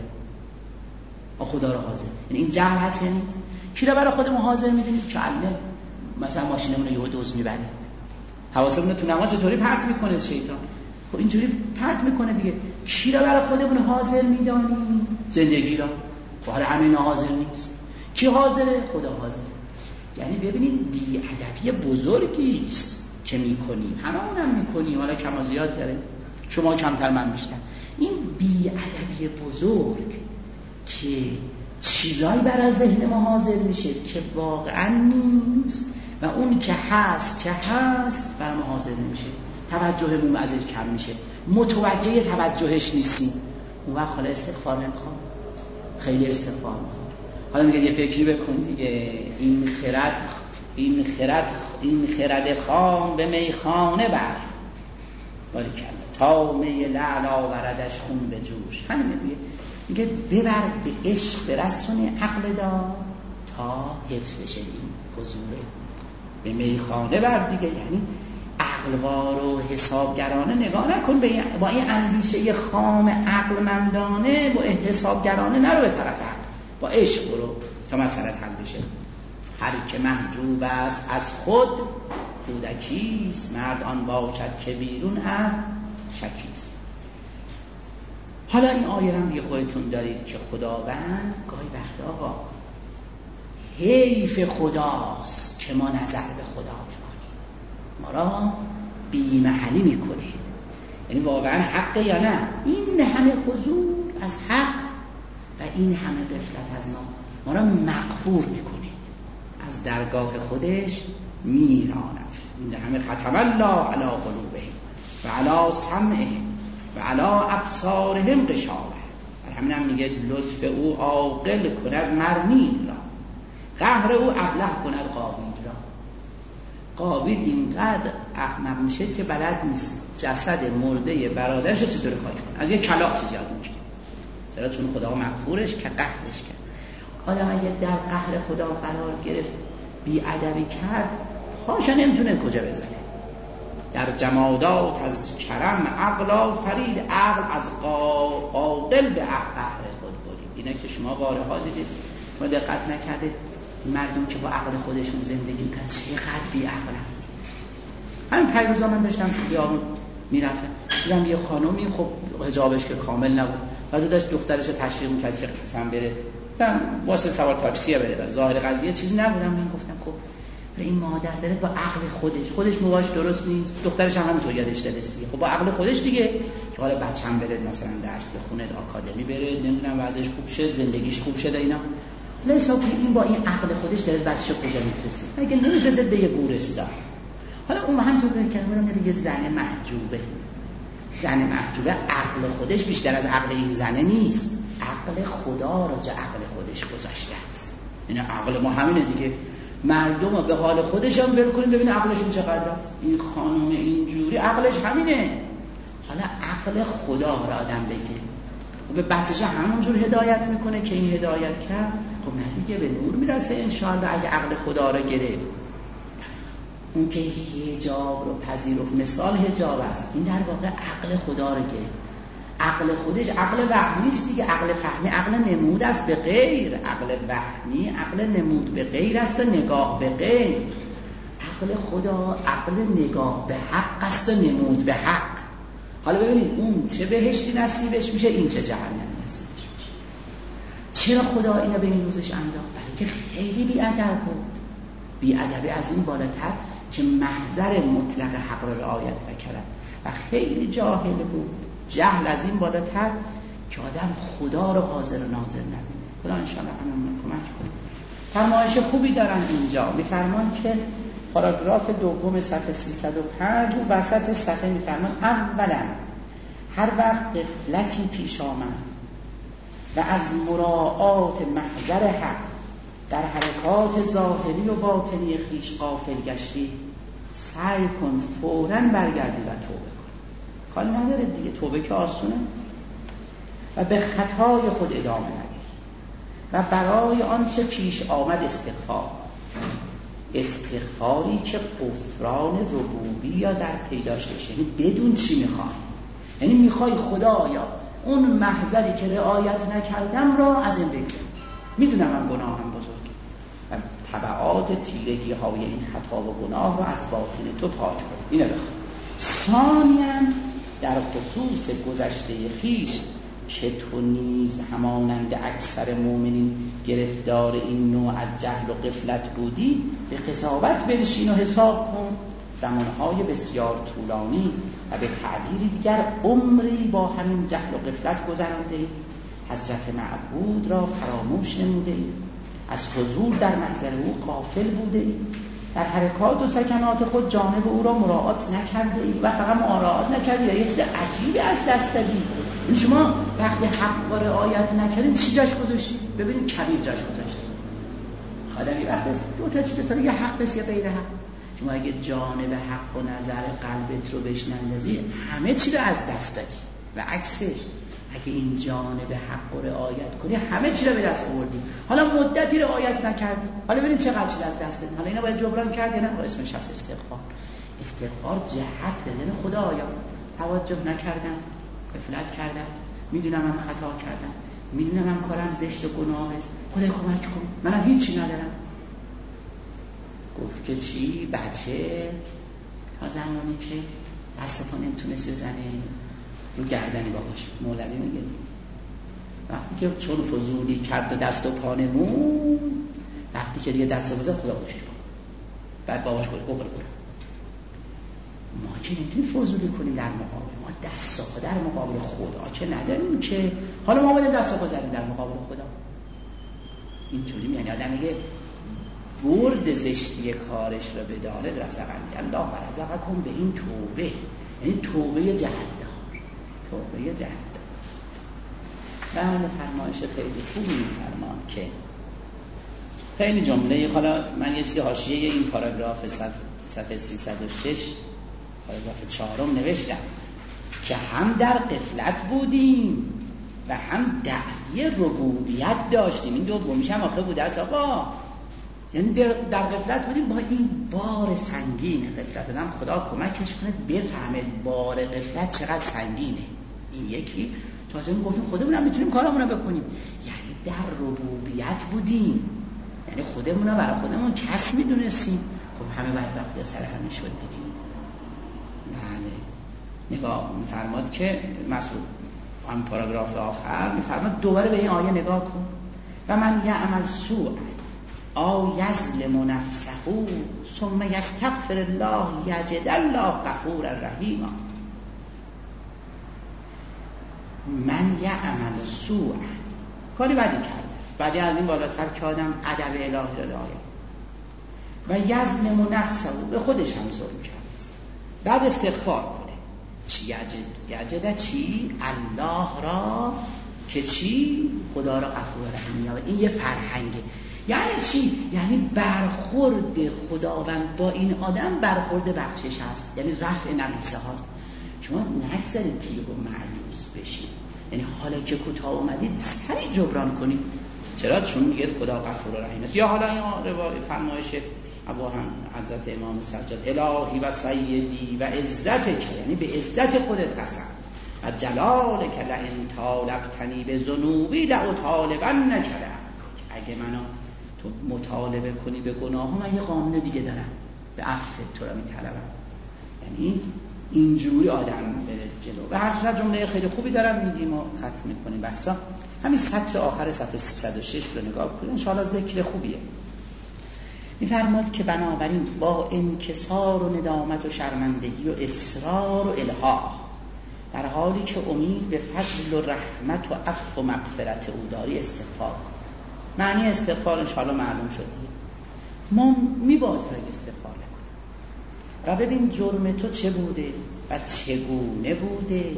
را خدا را حاضر، یعنی این جهل هست یا نیست؟ کی را برای خودمون حاضر میدونیم؟ که علم مثلا ماشینمون رو یهو دوز میبره، حواسمون تو نماز چطوری پرت میکنه شیطان. خب اینجوری پرت میکنه دیگه. کی را برای خودمون حاضر میدانیم؟ زندگی را. خب حالا همین حاضر نیست. کی حاضره؟ خدا حاضره. یعنی ببینید بی‌ادبی بزرگی است که میکنیم، هممون هم میکنیم، حالا کم و زیاد داره، شما کمتر من بیشتر. این بی‌ادبی بزرگ که چیزایی برای ذهن ما حاضر میشه که واقعا نیست و اون که هست که هست برای ما حاضر نمیشه، توجهمون ازش کم میشه، متوجه توجهش نیستیم. اون وقت حالا استغفار نمیخوام، خیلی استغفار میخوام. حالا میگه یه فکری بکن دیگه، این خرد این خرد این خرد خام به میخانه بر باریکلا تا می لعل آوردش خون به جوش. همین دیگه میگه ببر به عشق برسون عقل دار تا حفظ بشه این حضوره. به میخانه بر دیگه یعنی عقلوار و حسابگرانه نگاه نکن، با این اندیشه خام عقلمندانه با حسابگرانه نرو به طرف عقل، با عشق برو تا مسئله حل بشه. هر که محجوب است از خود کودکیست، مرد آن باشد که بیرون از شکیست. حالا این آیه هم دیگه خودتون دارید که خداوند گاهی وقتا آقا حیف خداست که ما نظر به خدا میکنیم، ما را بی‌محلی میکنیم. یعنی واقعا حقه یا نه؟ این همه حضور از حق و این همه غفلت از ما ما را مغفور میکنه، از درگاه خودش میراند. این همه ختم الله علی قلوبهم و علی سمعهم و علی ابصارهم غشاوه. همین هم میگه لطف او عاقل کند مرنین را، قهر او ابله کند قابیل را. قابیل اینقدر احمق میشه که بلد نیست جسد مرده برادرش رو چطور خاک کنه، از یه کلاغ ایجاد میکنه. چرا؟ چون خدا مغفورش که قهرش کرد. آدم اگه در قهر خدا قرار گرفت بی‌ادبی کرد، خواهش نمیتونه کجا بزنه. در جمادات از کرم عقل فرید، عقل از عاقل به قهر خود برید. اینا که شما باره ها دیدید، ما دقت نکردید مردم که با عقل خودشون زندگی میکنن چقدر بی عقلن. همین پیروزا من داشتم تو خیابون میرفتم، دیدم یه خانومی خب حجابش که کامل نبود، تازه داشت دخترش رو تشویق میکرد که مثلا بره من واسه سوار تاکسیه بره، ظاهر قضیه چیزی نبودم. من گفتم خب این مادر داره با عقل خودش خودش مواش درست نیست، دخترش هم همینطور یادش داده است دیگه. خب با عقل خودش دیگه که حالا بچه‌م بره مثلا درس بخونه، آکادمی بره، نمیدونم وضعش خوب شه، زندگیش خوب شه اینا. حساب این با این عقل خودش داره بچه‌شو کجا میفرسته؟ اگه نمیفرسته به یه گورستان. حالا اون همونطور که میگم یه زن محجوبه، زن محجوبه عقل خودش بیشتر از عقل این زنه نیست، عقل خدا را جا عقل خودش گذاشته است. این عقل ما همینه دیگه، مردم رو به حال خودش هم ول کنیم ببین عقلشون چقدر است. این خانم اینجوری عقلش همینه، حالا عقل خدا را آدم بگیره و به بچه‌ش همونجور هدایت میکنه که این هدایت کرد. خب نه دیگه به نور میرسه انشاءالله اگه عقل خدا را گرفت. اون که حجاب رو پذیرفت، مثال حجاب است، این در واقع عقل خدا رو گرفت. عقل خودش عقل وهمی است دیگه، عقل فهمی عقل نمود است به غیر، عقل وهمی عقل نمود به غیر است و نگاه به غیر. عقل خدا عقل نگاه به حق است و نمود به حق. حالا ببینید اون چه بهشتی نصیبش میشه، این چه جهنمی نصیبش میشه. چرا خدا اینو به این روزش انداخت؟ برای که خیلی بی‌ادب بود. بی‌ادبی از این بالاتر که محضر مطلق حق را رعایت نکرد و خیلی جاهل بود. جهل از این بالاتر که آدم خدا رو حاضر و ناظر نبینه. خدا انشاءالله همون کمک کنه. فرمایش خوبی دارن اینجا، میفرمان که پاراگراف دوم صفحه سیصد و پنج و وسط صفحه میفرمان اولا هر وقت غفلتی پیش آمد و از مراعات محضر حق در حرکات ظاهری و باطنی خویش غافل گشتی، سعی کن فوراً برگردی و توبه کن. کار نداره دیگه، توبه که آسونه. و به خطای خود ادامه ندی و برای آنچه پیش آمد استغفار، استغفاری که غفران ربوبی یا در پیداش داشته، یعنی بدون چی میخوای، یعنی میخوای خدایا اون محضری که رعایت نکردم را از این بگذار، میدونم من گناهم بزرگ و تبعات تیرگی های این خطا و گناه را از باطن تو پاک کن. اینه بخواه. ثانیاً در خصوص گذشته خویش که تو نیز همانند اکثر مؤمنین گرفتار این نوع از جهل و غفلت بودی، به قضاوت بنشین و حساب کن. زمانهای بسیار طولانی و به تعبیری دیگر عمری با همین جهل و غفلت گذرانده ای، حضرت معبود را فراموش نموده ای، از حضور در محضر او غافل بوده ای، در حرکات و سکنات خود جانب او را مراعات نکرده ای و فقط مراعات نکردی یا یه چیز عجیبی از دست دادی. این شما وقتی حق و رعایت نکردین چی جاش گذاشتید؟ ببینید کبیر جاش گذاشتید. آدمی وقتی دو تا چیز داره، یه حق بس یا غیر حق. شما اگه جانب حق و نظر قلبت رو بهش نندازی همه چی رو از دست دادی و عکسش اگه این جانب حق رو رعایت کنی همه چی رو به دست آوردی. حالا مدتی رعایت نکردی، حالا ببین چقدر چیز از دست دادی. حالا اینا باید جبران کردی، نه اسمش هست استغفار. استغفار جهت دادن خدایا توجه نکردم، غفلت کردم، میدونم من خطا کردم، میدونم من کارم زشت و گناه است، خدای کمک کن، منم هیچی ندارم. گفت که چی؟ بچه تا زمانی که دست پا نمیتونست بزنه رو گردنی باباش، مولوی میگه وقتی که چون فضولی کرد و دست و پا نمون، وقتی که دیگه دست و بزن خدا باشید کن. بعد باباش گفت بخور برو. ما که نمیتونیم فضولی کنیم در مقابل، ما دست و پا در مقابل خدا که نداریم که حالا ما باید دست و پا زنیم در مقابل خدا. اینجوری یعنی آدم میگه برد زشتی کارش رو بدانه در زغن الله برزقه کن به این توبه، یعنی توبه جهدار، توبه جهدار. بله فرمایش خیلی خوبی میفرمان که خیلی جمله. حالا من یه چیزی حاشیه این پاراگراف صفحه سیصد و شش پاراگراف چهارم نوشتم که هم در غفلت بودیم و هم دعوی ربوبیت داشتیم. این دومیش هم آخه بوده است آقا، یعنی در غفلت بودیم با این بار سنگین غفلت. آدم خدا کمکش کنه بفهمه بار غفلت چقدر سنگینه. این یکی تازه میگفتیم خودمون هم میتونیم کارمون رو بکنیم، یعنی در ربوبیت بودیم، یعنی خودمون رو برای خودمون کس میدونستیم. خب همه بدبختی سر همین شد دیگه. بله نگاه میفرماد که مسعود آن پاراگراف آخر میفرماد دوباره به این آیه نگاه کن. و من یعمل سوء او یظلم نفسه ثم یستغفر الله یجد الله غفورا رحیما. من یعمل سوء، کاری بدی کرده، بعدی از این بالاتر که آدم ادب الهی را رعایت و یظلم نفسه، به خودش هم ظلم کرده، بعد استغفار کنه. چی یجد یجد چی الله را که چی خدا را غفور رحیم می‌یابد. این یه فرهنگه. یعنی چی؟ یعنی برخورد خداوند با این آدم برخورد بخشش هست، یعنی رفع نقیصه هاست. شما نگذارید که یهو مایوس بشید، یعنی حالا که کوتاه اومدید سریع جبران کنید. چرا؟ چون میگه خدا غفور رحیم است. یا حالا این روایت فرمایش ابو هم حضرت امام سجاد الهی و سیدی و عزتک، یعنی به عزت خودت قسم و جلالک لئن طالبتنی به ذنوبی لاطالبنک، اگه منو تو مطالبه کنی به گناه، من یه قانون دیگه دارم، به عفو تو را میطلبم. یعنی اینجوری آدم بره جلو. به هر صورت جمله خیلی خوبی دارم میگیم و ختم میکنیم بحثا. همین سطر آخر صفحه سیصد و شش رو نگاه کنید، ان شاءالله ذکر خوبیه. میفرماد که بنابراین با انکسار و ندامت و شرمندگی و اصرار و الحاح، در حالی که امید به فضل و رحمت و عفو و مغفرت او داری استغفار. معنی استغفار ان شاءالله معلوم شد. ما میبازیم اگه استغفار نکنیم و ببین جرم تو چه بوده و چگونه بوده.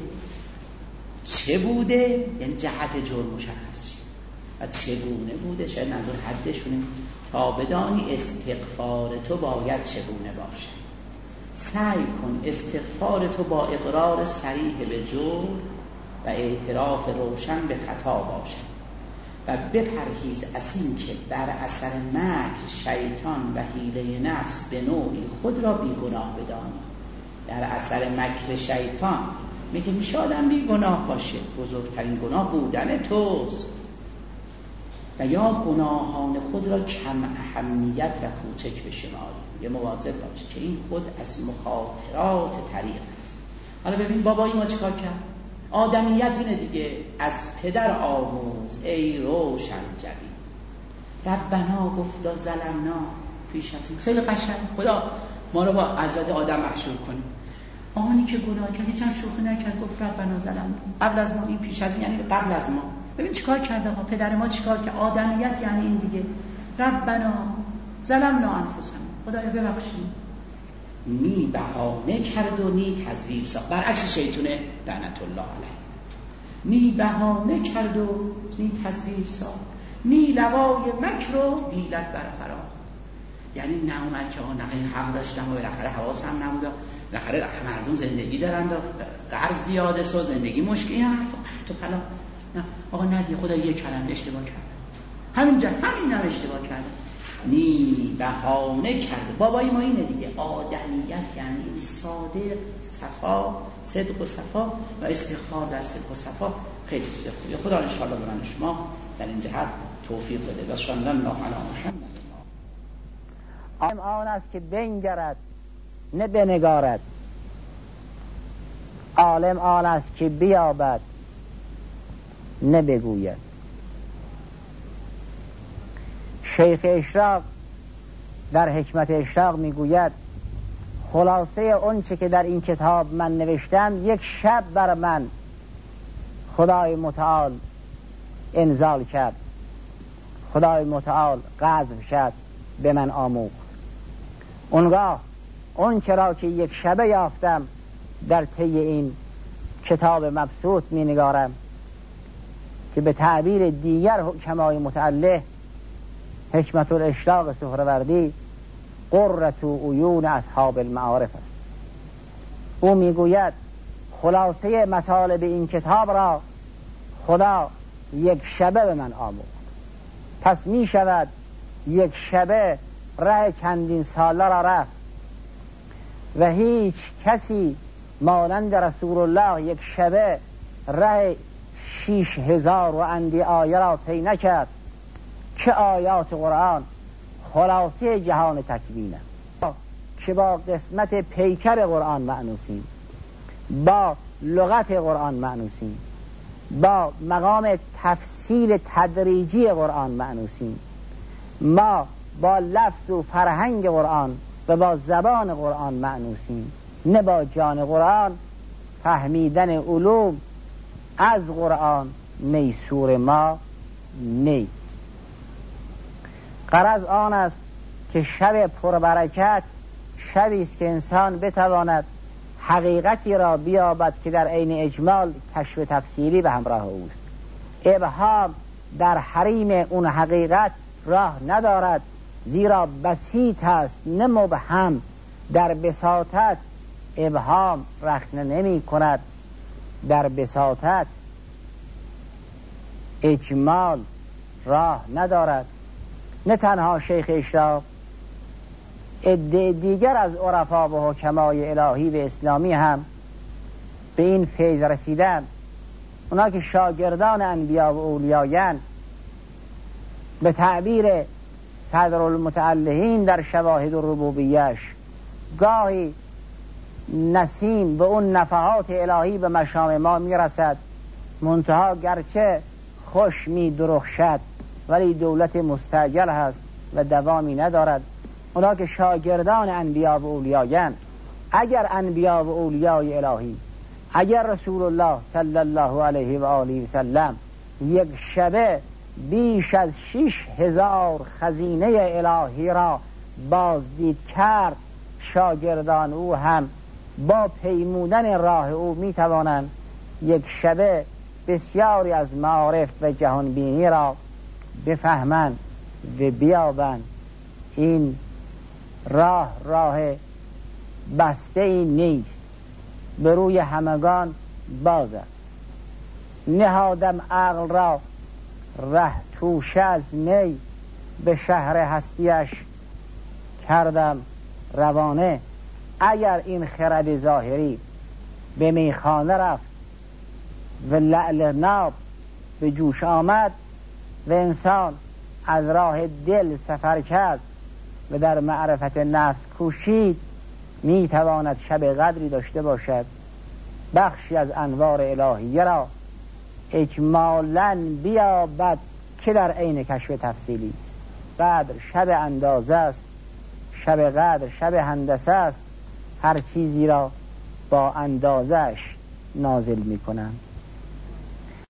چه بوده یعنی جهت جرم مشخص شه و چگونه بوده شاید ندور حدشونه، تا بدانی استغفار تو باید چگونه باشه. سعی کن استغفار تو با اقرار صریح به جرم و اعتراف روشن به خطا باشه و بپرهیز از این که بر اثر مکر شیطان و حیله نفس به نوعی خود را بیگناه بدانی. در اثر مکر شیطان میگه میشه آدم بی گناه باشه، بزرگترین گناه بودن توست، و یا گناهان خود را کم اهمیت و کوچک بشماری. یه مواظب باشه که این خود از مخاطرات طریق است. حالا ببین بابایی ما چیکار کرد؟ آدمیت اینه دیگه، از پدر آموز ای روشن جبین. ربنا گفتا ظلمنا پیش از این. خیلی قشنگ خدا ما رو با حضرت آدم محشور کنه. آنی که گناه کرد هیچ هم شوخی نکرد، گفت ربنا ظلمنا. قبل از ما، این پیش از این یعنی قبل از ما. ببین چیکار کرده ها پدر ما، چیکار کرد؟ آدمیت یعنی این دیگه. ربنا ظلمنا انفسنا، خدایا ببخشید. نی بهانه کرد و نی تزویر ساخت، برعکس شیطونه لعنت الله علیه. نی بهانه کرد و نی تزویر ساخت، نی لوای مکر و حیلت برفرا. یعنی نه اومد که آن نقل حق داشتم و بالاخره حواسم نبود، بالاخره مردم زندگی دارند و قرض زیاده سو زندگی مشکل، این حرف پرت و پلا. نه آقا ندی، خدا یک کلمه اشتباه کرد، همینجا همین هم اشتباه کرد. نی بهانه کرد. بابای ما اینه دیگه، آدمیت یعنی صادق، صفا، صدق و صفا و استغفار در صدق و صفا. خیلی خوبه. خدا ان شاءالله به من شما در این جهت توفیق بده. و صلی الله علی محمد. عالم آن است که بنگرد نه بنگارد، عالم آن است که بیابد نه بگوید. شیخ اشراق در حکمت اشراق میگوید خلاصه اون چه که در این کتاب من نوشتم یک شب بر من خدای متعال انزال کرد، خدای متعال قذف کرد، به من آموخت. اونگاه اون چرا که یک شبه یافتم در طی این کتاب مبسوط می نگارم که به تعبیر دیگر حکمای متعله حکمت الاشراق سهروردی قرة عیون اصحاب المعارف است. او میگوید خلاصه مطالب این کتاب را خدا یک شبه به من آموخت. پس می شود یک شبه ره چندین ساله را رفت و هیچ کسی مانند رسول الله یک شبه ره شیش هزار و اندی آیه را طی نکرد که آیات قرآن خلاصه جهان تکوینه، که با قسمت پیکر قرآن معنوسیم، با لغت قرآن معنوسیم، با مقام تفسیر تدریجی قرآن معنوسیم، ما با لفظ و فرهنگ قرآن و با زبان قرآن معنوسیم، نه با جان قرآن. فهمیدن علوم از قرآن میسور ما نیست. غرض آن است که شب پربرکت شبی است که انسان بتواند حقیقتی را بیابد که در عین اجمال کشف تفصیلی به همراه اوست. ابهام در حریم اون حقیقت راه ندارد، زیرا بسیط است نه مبهم. در بساطت ابهام رخنه نمی کند، در بساطت اجمال راه ندارد. نه تنها شیخ اشراق، عده دیگر از عرفا و حکمای الهی و اسلامی هم به این فیض رسیدن. اونا که شاگردان انبیا و اولیایان، به تعبیر صدر المتعلهین در شواهد الربوبیه‌اش، گاهی نسیم به اون نفحات الهی به مشام ما میرسد، منتها گرچه خوش می درخشد ولی دولت مستعجل هست و دوامی ندارد. اونا که شاگردان انبیا و اولیایان، اگر انبیا و اولیای الهی، اگر رسول الله صلی الله علیه و آله و سلم یک شبه بیش از شش هزار خزینه الهی را بازدید کرد، شاگردان او هم با پیمودن راه او می توانند یک شبه بسیاری از معارف و جهانبینی را بفهمند و بیابند. این راه راه بسته ای نیست، به روی همگان باز است. نهادم عقل را ره توشه از می، به شهر هستیش کردم روانه. اگر این خرد ظاهری به میخانه رفت و لعل ناب به جوش آمد و انسان از راه دل سفر کرد و در معرفت نفس کوشید، می تواند شب قدری داشته باشد، بخشی از انوار الهیه را اجمالاً بیابد که در عین کشف تفصیلی است. قدر شب اندازه است، شب قدر شب هندسه است، هر چیزی را با اندازش نازل می کنند.